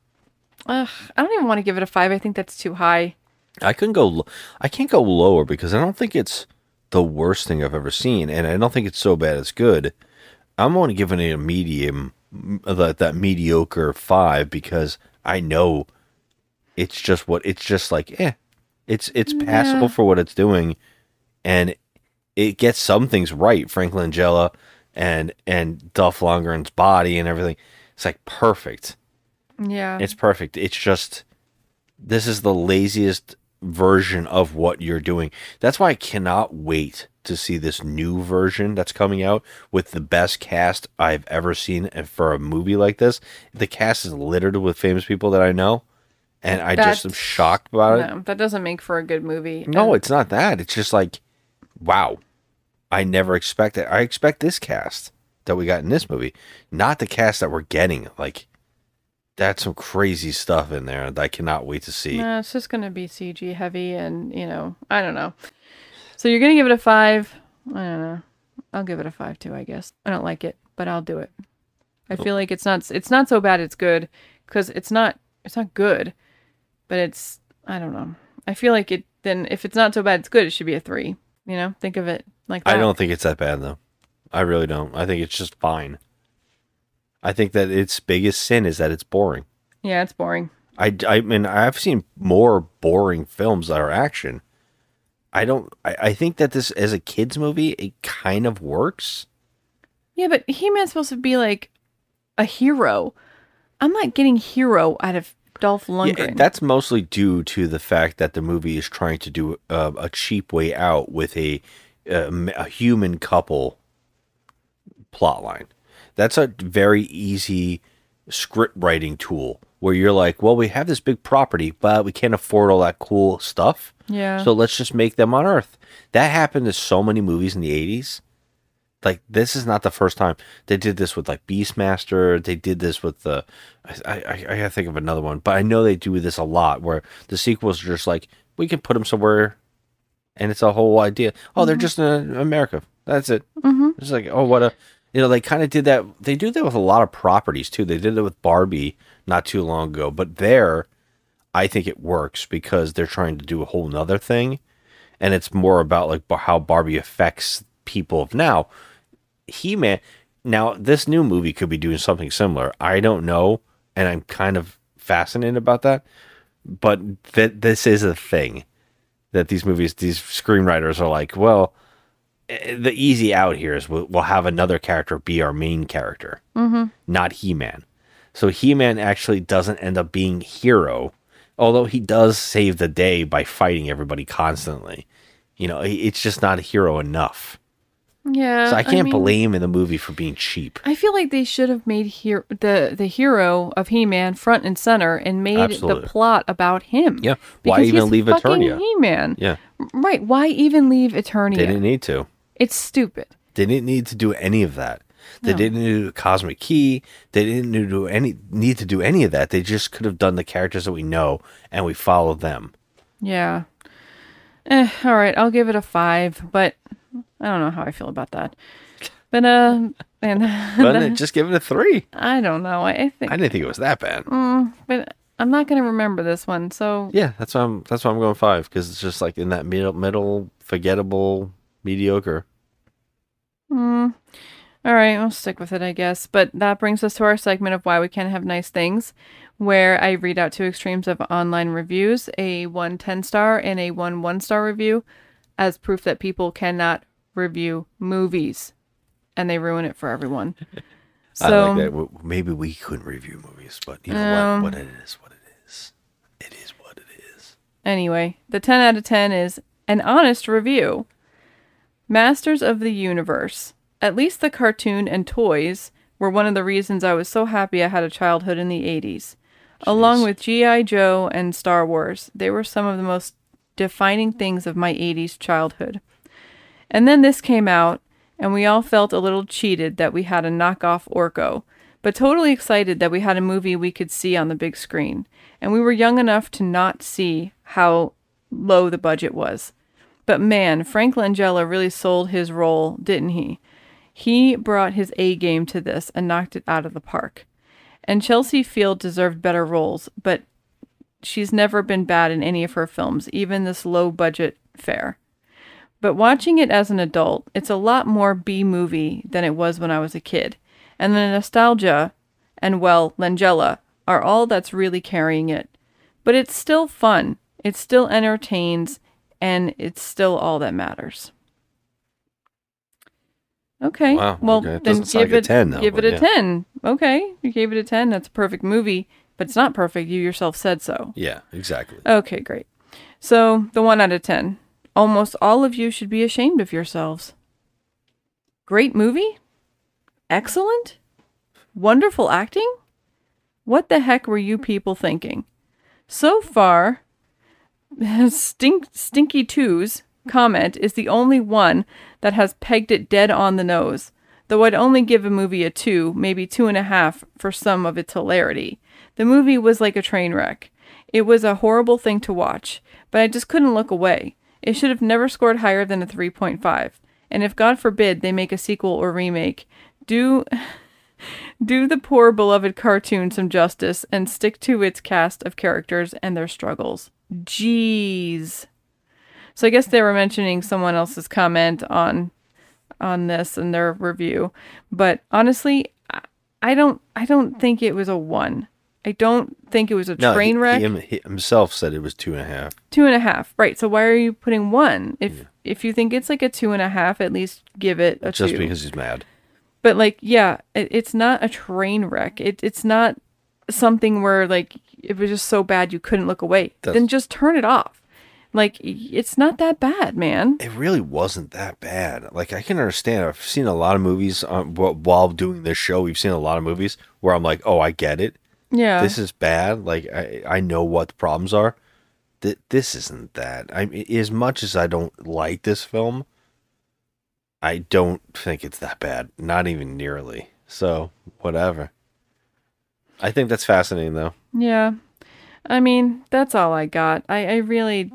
don't even want to give it a 5. I think that's too high. I can't go lower because I don't think it's the worst thing I've ever seen. And I don't think it's so bad it's good. I'm only giving it a medium, that mediocre 5, because I know it's just like, It's passable for what it's doing, and it gets some things right. Frank Langella and Dolph Lundgren's body and everything. It's like perfect. Yeah. It's perfect. It's just, this is the laziest version of what you're doing. That's why I cannot wait to see this new version that's coming out with the best cast I've ever seen for a movie like this. The cast is littered with famous people that I know, and I just am shocked about it. No, that doesn't make for a good movie. No, it's not that. It's just like, wow, I never expected. I expect this cast that we got in this movie, not the cast that we're getting. Like, that's some crazy stuff in there that I cannot wait to see. No, it's just going to be CG heavy, and I don't know. So you're going to give it a 5. I don't know. I'll give it a 5 too, I guess. I don't like it, but I'll do it. I feel like it's not so bad it's good, because it's not good, but it's, I don't know. I feel like then if it's not so bad it's good, it should be a 3. Think of it like that. I don't think it's that bad though. I really don't. I think it's just fine. I think that its biggest sin is that it's boring. Yeah, it's boring. I mean, I've seen more boring films that are action. I think that this, as a kid's movie, it kind of works. Yeah, but He-Man's supposed to be like a hero. I'm not getting hero out of Dolph Lundgren. Yeah, that's mostly due to the fact that the movie is trying to do a cheap way out with a human couple plotline. That's a very easy script writing tool where you're like, well, we have this big property, but we can't afford all that cool stuff. Yeah. So let's just make them on Earth. That happened to so many movies in the 80s. Like, this is not the first time. They did this with, like, Beastmaster. They did this with the... I gotta think of another one. But I know they do this a lot, where the sequels are just like, we can put them somewhere, and it's a whole idea. Oh, they're just in America. That's it. Mm-hmm. It's like, oh, what a... they kind of did that. They do that with a lot of properties, too. They did it with Barbie not too long ago. But there, I think it works because they're trying to do a whole nother thing. And it's more about, like, how Barbie affects people of now. He-Man, now this new movie could be doing something similar. I don't know, and I'm kind of fascinated about that. But this is a thing that these movies, these screenwriters are like, well, the easy out here is we'll have another character be our main character, not He-Man. So He-Man actually doesn't end up being hero, although he does save the day by fighting everybody constantly. It's just not a hero enough. Yeah. So I can't blame in the movie for being cheap. I feel like they should have made the hero of He-Man front and center and made the plot about him. Yeah. Why even leave Eternia? He-Man. Yeah. Right. Why even leave Eternia? They didn't need to. It's stupid. They didn't need to do any of that. They didn't need to do a cosmic key. They didn't need to do any of that. They just could have done the characters that we know and we follow them. Yeah. All right. I'll give it a 5, but I don't know how I feel about that. But just give it a 3. I don't know. I didn't think it was that bad. But I'm not going to remember this one. So yeah, that's why I'm going 5, because it's just like in that middle forgettable, mediocre. All right, I'll stick with it, I guess. But that brings us to our segment of Why We Can't Have Nice Things, where I read out 2 extremes of online reviews, a 1 10-star and a 1 1-star review, as proof that people cannot review movies, and they ruin it for everyone. So, I like that. Maybe we couldn't review movies, but you know what it is. It is what it is. Anyway, the 10 out of 10 is an honest review. Masters of the Universe. At least the cartoon and toys were one of the reasons I was so happy I had a childhood in the 80s. Along with G.I. Joe and Star Wars, they were some of the most defining things of my 80s childhood. And then this came out, and we all felt a little cheated that we had a knockoff Orko, but totally excited that we had a movie we could see on the big screen. And we were young enough to not see how low the budget was. But man, Frank Langella really sold his role, didn't he? He brought his A game to this and knocked it out of the park. And Chelsea Field deserved better roles, but she's never been bad in any of her films, even this low-budget fare. But watching it as an adult, it's a lot more B-movie than it was when I was a kid. And the nostalgia and, well, Langella are all that's really carrying it. But it's still fun. It still entertains, and it's still all that matters. Okay. Wow, well, okay. It then doesn't sound give like a 10, though, give but it a yeah. 10. Okay, you gave it a 10. That's a perfect movie, but it's not perfect. You yourself said so. Yeah, exactly. Okay, great. So, the 1 out of 10. Almost all of you should be ashamed of yourselves. Great movie? Excellent? Wonderful acting? What the heck were you people thinking? So far, Stinky 2's comment is the only one that has pegged it dead on the nose, though I'd only give a movie a 2, maybe 2.5 for some of its hilarity. The movie was like a train wreck. It was a horrible thing to watch, but I just couldn't look away. It should have never scored higher than a 3.5. And if God forbid they make a sequel or remake, do the poor beloved cartoon some justice and stick to its cast of characters and their struggles. Jeez. So I guess they were mentioning someone else's comment on this in their review, but honestly, I don't think it was a 1. I don't think it was a train wreck. He himself said it was 2.5. 2.5, right? So why are you putting 1? If you think it's like a 2.5, at least give it a 2. Just because he's mad. But like, yeah, it's not a train wreck. It's not something where like it was just so bad you couldn't look away. Then just turn it off. Like, it's not that bad, man. It really wasn't that bad. Like, I can understand. I've seen a lot of movies while doing this show. We've seen a lot of movies where I'm like, oh, I get it. Yeah. This is bad. Like, I know what the problems are. This isn't that. I mean, as much as I don't like this film, I don't think it's that bad. Not even nearly. So, whatever. I think that's fascinating, though. Yeah. I mean, that's all I got. I really...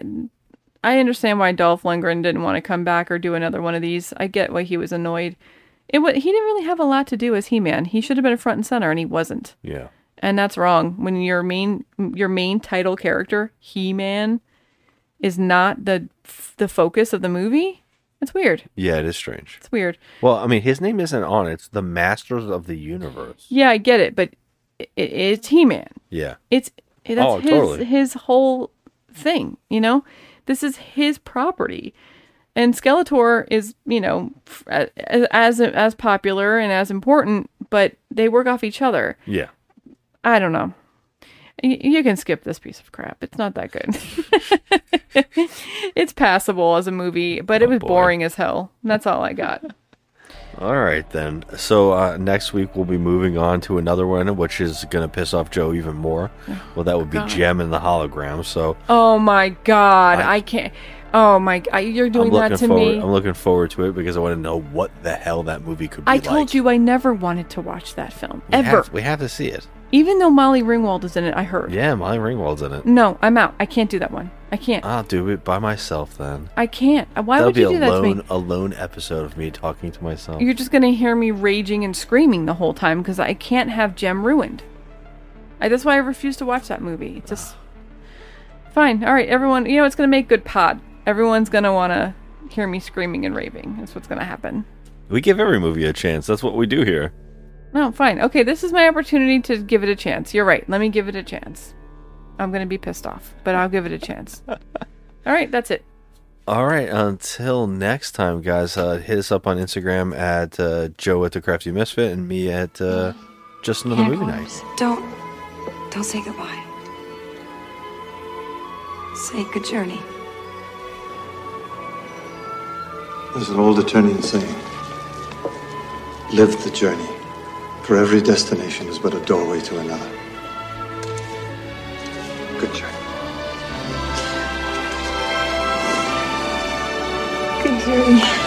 I understand why Dolph Lundgren didn't want to come back or do another one of these. I get why he was annoyed. He didn't really have a lot to do as He-Man. He should have been a front and center, and he wasn't. Yeah. And that's wrong. When your main title character, He-Man, is not the focus of the movie, it's weird. Yeah, it is strange. It's weird. Well, I mean, his name isn't on it. It's the Masters of the Universe. Yeah, I get it, but it's He-Man. Yeah. That's totally. his whole thing, you know? This is his property. And Skeletor is, you know, as popular and as important, but they work off each other. Yeah. I don't know. You can skip this piece of crap. It's not that good. It's passable as a movie, but it was boring as hell. That's all I got. All right, then. So next week we'll be moving on to another one, which is going to piss off Joe even more. Well, that would be Gem and the Hologram. So. Oh my God! I can't. Oh my God! You're doing that to me. I'm looking forward to it because I want to know what the hell that movie could be like. I told you I never wanted to watch that film ever. We have to see it. Even though Molly Ringwald is in it, I heard. Yeah, Molly Ringwald's in it. No, I'm out. I can't do that one. I can't. I'll do it by myself then. I can't. Why would you do that to me? That'll be a lone episode of me talking to myself. You're just going to hear me raging and screaming the whole time because I can't have Gem ruined. That's why I refuse to watch that movie. It's just... Fine. All right, everyone. You know, it's going to make good pod. Everyone's going to want to hear me screaming and raving. That's what's going to happen. We give every movie a chance. That's what we do here. No, fine. Okay, this is my opportunity to give it a chance. You're right. Let me give it a chance. I'm going to be pissed off, but I'll give it a chance. All right, that's it. All right, until next time, guys, hit us up on Instagram at Joe at the Crafty Misfit and me at Just Another Movie Night. Don't say goodbye. Say good journey. There's an old Eternian saying, live the journey. For every destination is but a doorway to another. Good journey. Good journey.